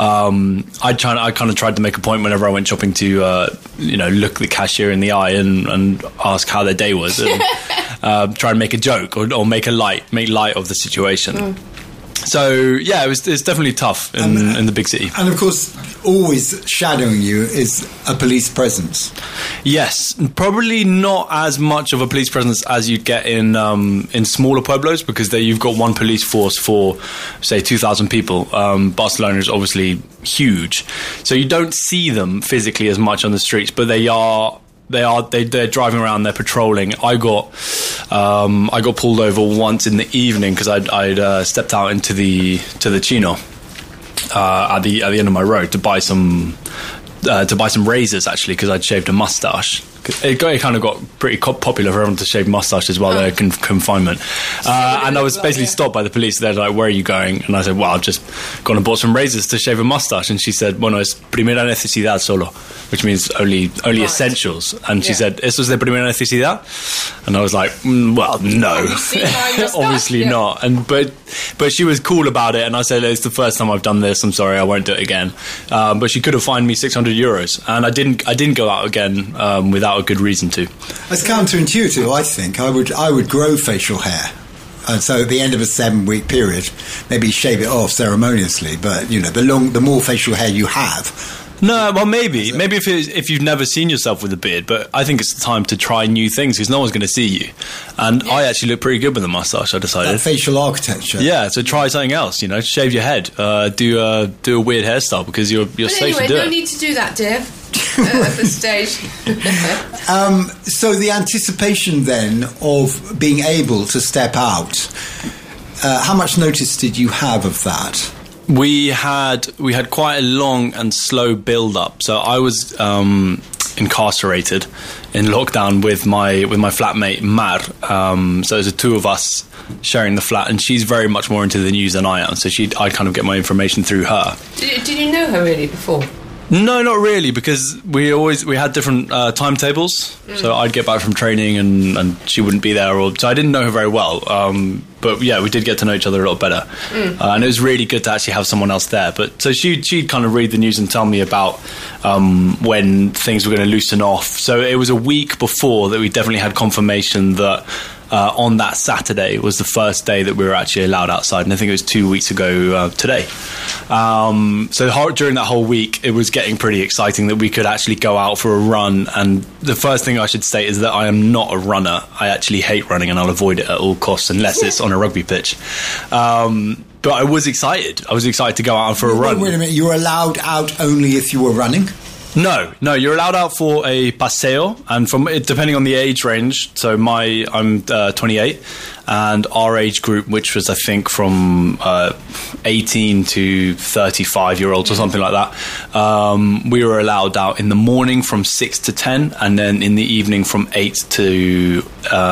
E: I kind of tried to make a point whenever I went shopping to look the cashier in the eye and ask how their day was, and try and make a joke or make light of the situation. So yeah, it's definitely tough in the big city.
C: And of course, always shadowing you is a police presence.
E: Yes, probably not as much of a police presence as you'd get in smaller pueblos, because there you've got one police force for, say, 2,000 people. Barcelona is obviously huge, so you don't see them physically as much on the streets, but they're driving around, they're patrolling. I got pulled over once in the evening because I'd stepped out into the Chino at the end of my road to buy some razors, actually, because I'd shaved a mustache. It kind of got pretty popular for everyone to shave mustaches while they're in confinement. And I was basically stopped by the police. They're like, "Where are you going?" And I said, "Well, I've just gone and bought some razors to shave a mustache." And she said, "Bueno, es primera necesidad solo," which means only essentials. And she said, "Eso es de primera necesidad?" And I was like, "Well, no, obviously not." And but she was cool about it. And I said, "It's the first time I've done this. I'm sorry, I won't do it again." But she could have fined me €600, and I didn't go out again without a good reason to.
C: It's counterintuitive, I think. I would grow facial hair, and so at the end of a 7-week period, maybe shave it off ceremoniously. But the more facial hair you have.
E: No, well, maybe if you've never seen yourself with a beard, but I think it's the time to try new things because no one's going to see you. And I actually look pretty good with a mustache, I decided.
C: That facial architecture.
E: Yeah, so try something else. Shave your head, do a weird hairstyle because you're safe to do it.
D: No need to do that, dear. at the stage.
C: So the anticipation then of being able to step out, how much notice did you have of that?
E: We had quite a long and slow build up. So I was incarcerated in lockdown with my flatmate Mar. So there's the two of us sharing the flat, and she's very much more into the news than I am. So I kind of get my information through her.
D: Did you know her really before?
E: No, not really, because we had different timetables. So I'd get back from training and she wouldn't be there, so I didn't know her very well. But yeah, we did get to know each other a lot better, and it was really good to actually have someone else there. But so she'd kind of read the news and tell me about when things were going to loosen off. So it was a week before that we definitely had confirmation that on that Saturday was the first day that we were actually allowed outside, and I think it was 2 weeks ago today. So during that whole week, it was getting pretty exciting that we could actually go out for a run. And the first thing I should state is that I am not a runner. I actually hate running, and I'll avoid it at all costs unless it's on a rugby pitch. But I was excited. I was excited to go out for a run.
C: Wait a minute, you were allowed out only if you were running?
E: No, you're allowed out for a paseo, and depending on the age range. So I'm 28, and our age group, which was I think from 18 to 35-year-olds or something like that, we were allowed out in the morning from 6 to 10, and then in the evening from 8 to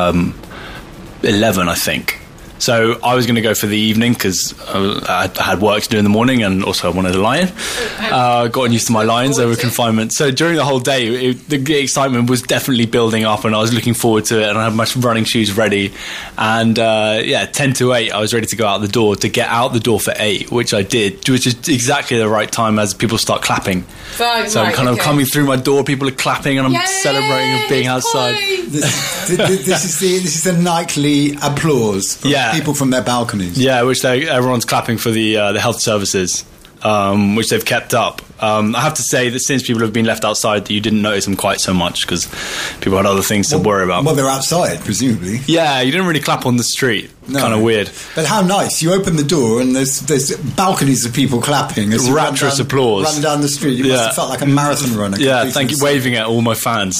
E: 11, I think. So I was going to go for the evening because I had work to do in the morning, and also I wanted a lion. Gotten used to my lions over confinement. So during the whole day, the excitement was definitely building up, and I was looking forward to it, and I had my running shoes ready. And 10 to 8, I was ready to go out the door, to get out the door for 8, which I did, which is exactly the right time as people start clapping. So I'm kind of coming through my door, people are clapping, and I'm celebrating of being outside.
C: This is the nightly applause from people from their balconies.
E: Yeah, which everyone's clapping for the health services, which they've kept up. I have to say that since people have been left outside, you didn't notice them quite so much because people had other things to worry about.
C: Well, they're outside, presumably.
E: Yeah, you didn't really clap on the street. No. Kind of weird.
C: But how nice. You open the door and there's balconies of people clapping. As
E: rapturous applause.
C: Run down the street. You must have felt like a marathon runner.
E: Yeah, thank you. Waving at all my fans.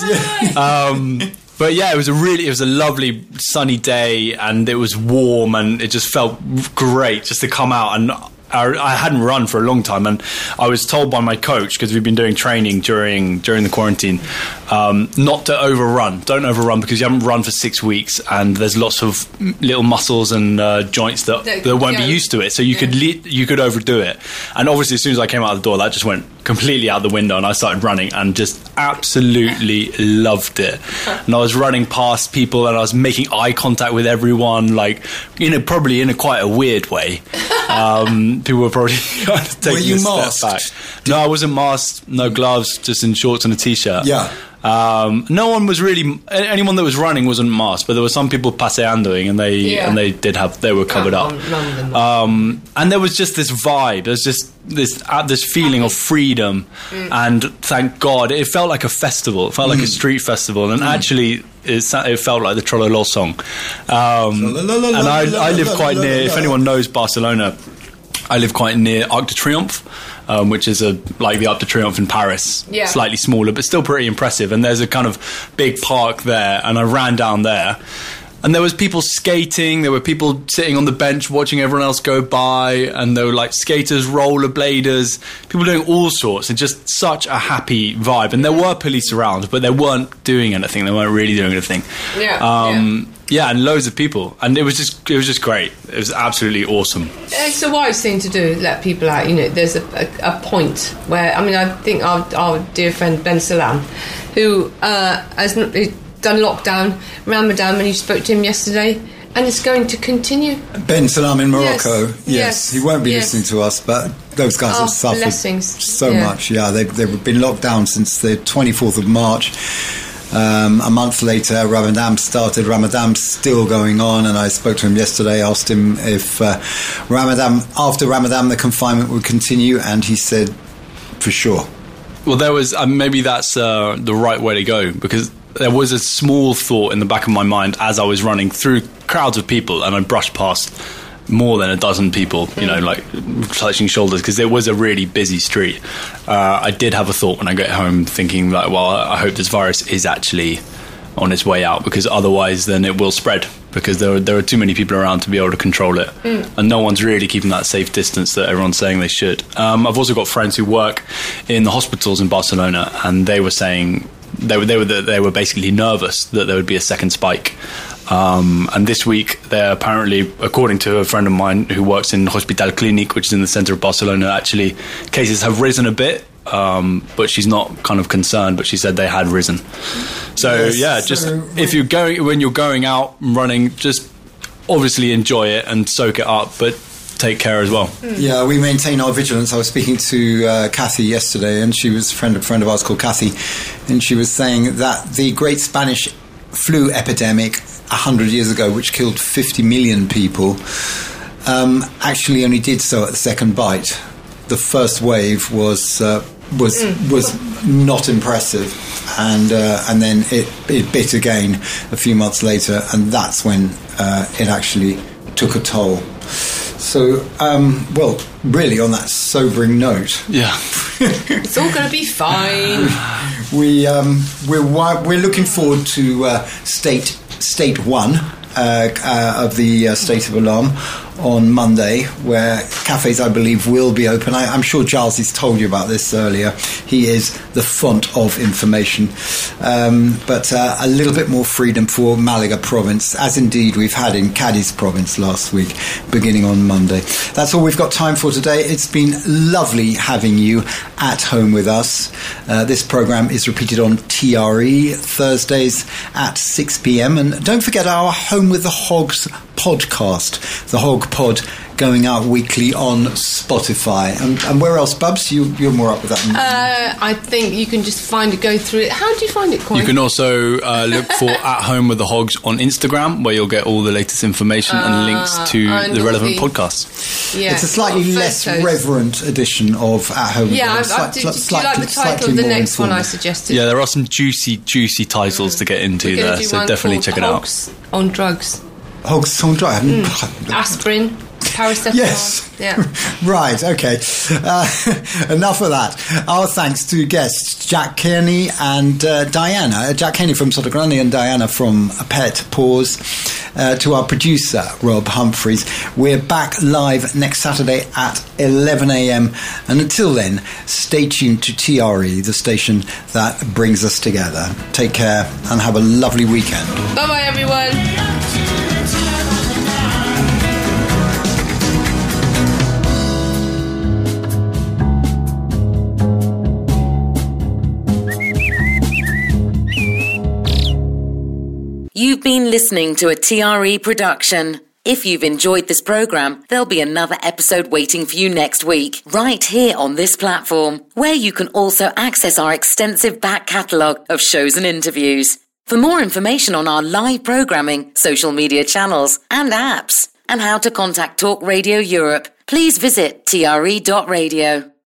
E: But yeah, it was a lovely sunny day, and it was warm, and it just felt great just to come out. And I hadn't run for a long time, and I was told by my coach, because we've been doing training during the quarantine, not to overrun. Don't overrun, because you haven't run for 6 weeks, and there's lots of little muscles and joints that won't be used to it. So you could overdo it. And obviously, as soon as I came out of the door, that just went completely out the window, and I started running and just absolutely loved it. And I was running past people, and I was making eye contact with everyone, like probably in a quite a weird way. People were probably kind of taking a step back. No, I wasn't masked, no gloves, just in shorts and a t-shirt.
C: Yeah.
E: No one was really, anyone that was running wasn't masked, but there were some people paseandoing, and they were covered up. And there was just this vibe. There's just this feeling of freedom, and thank God, it felt like a festival. It felt like a street festival, and actually it felt like the Trololo song. And I live quite near, if anyone knows Barcelona, I live quite near Arc de Triomphe, which is like the Arc de Triomphe in Paris, slightly smaller, but still pretty impressive. And there's a kind of big park there, and I ran down there. And there was people skating, there were people sitting on the bench watching everyone else go by, and there were like skaters, rollerbladers, people doing all sorts, and just such a happy vibe. And there were police around, but they weren't doing anything, they weren't really doing anything. Yeah, and loads of people, and it was just great. It was absolutely awesome.
D: It's a wise thing to do, let people out. There's a point where, I think our dear friend Ben Salam, who has done lockdown, Ramadan, when you spoke to him yesterday, and it's going to continue. Ben
C: Salam in Morocco, yes. He won't be listening to us, but those guys have suffered so much. Yeah, they've been locked down since the 24th of March. A month later, Ramadan started. Ramadan's still going on, and I spoke to him yesterday, asked him if after Ramadan the confinement would continue, and he said for sure.
E: Well, there was maybe that's the right way to go, because there was a small thought in the back of my mind as I was running through crowds of people, and I brushed past more than a dozen people, like touching shoulders, because it was a really busy street. I did have a thought when I got home, thinking like, well, I hope this virus is actually on its way out, because otherwise then it will spread, because there are too many people around to be able to control it, and no one's really keeping that safe distance that everyone's saying they should. I've also got friends who work in the hospitals in Barcelona, and they were saying they were basically nervous that there would be a second spike. And this week, they're apparently, according to a friend of mine who works in Hospital Clínic, which is in the centre of Barcelona, actually cases have risen a bit. But she's not kind of concerned, but she said they had risen. So if you're when you're going out and running, just obviously enjoy it and soak it up, but take care as well.
C: Yeah, we maintain our vigilance. I was speaking to Kathy yesterday, and she was a friend of ours called Kathy, and she was saying that the great Spanish flu epidemic 100 years ago, which killed 50 million people, actually only did so at the second bite. The first wave was not impressive, and then it bit again a few months later, and that's when it actually took a toll. So, really, on that sobering note,
D: it's all going to be fine.
C: We're looking forward to State 1 of the state of alarm on Monday, where cafes, I believe, will be open. I'm sure Giles has told you about this earlier. He is the font of information. But a little bit more freedom for Malaga province, as indeed we've had in Cadiz province last week, beginning on Monday. That's all we've got time for today. It's been lovely having you at home with us. This programme is repeated on TRE Thursdays at 6 p.m. And don't forget our Home with the Hogs podcast, the Hog Pod, going out weekly on Spotify. And where else, Bubs? You're more up with that.
D: I think you can just go through it. How do you find it, Coy?
E: You can also look for At Home with the Hogs on Instagram, where you'll get all the latest information and links to the relevant podcasts.
D: Yeah,
C: it's a slightly less reverent edition of At Home with the Hogs.
D: Do you like the title of the next one I suggested?
E: Yeah, there are some juicy titles to get into there, so definitely check it out.
D: Hogs on drugs.
C: Hogs on drugs?
D: Aspirin. Paracetamol.
C: Yes.
D: Yeah.
C: Right, okay. Enough of that. Our thanks to guests Jack Kearney and Diana. Jack Kearney from Sotogrande and Diana from Pet Paws. To our producer, Rob Humphreys. We're back live next Saturday at 11 a.m. And until then, stay tuned to TRE, the station that brings us together. Take care and have a lovely weekend.
D: Bye-bye, everyone.
A: You've been listening to a TRE production. If you've enjoyed this program, there'll be another episode waiting for you next week, right here on this platform, where you can also access our extensive back catalogue of shows and interviews. For more information on our live programming, social media channels and apps, and how to contact Talk Radio Europe, please visit tre.radio.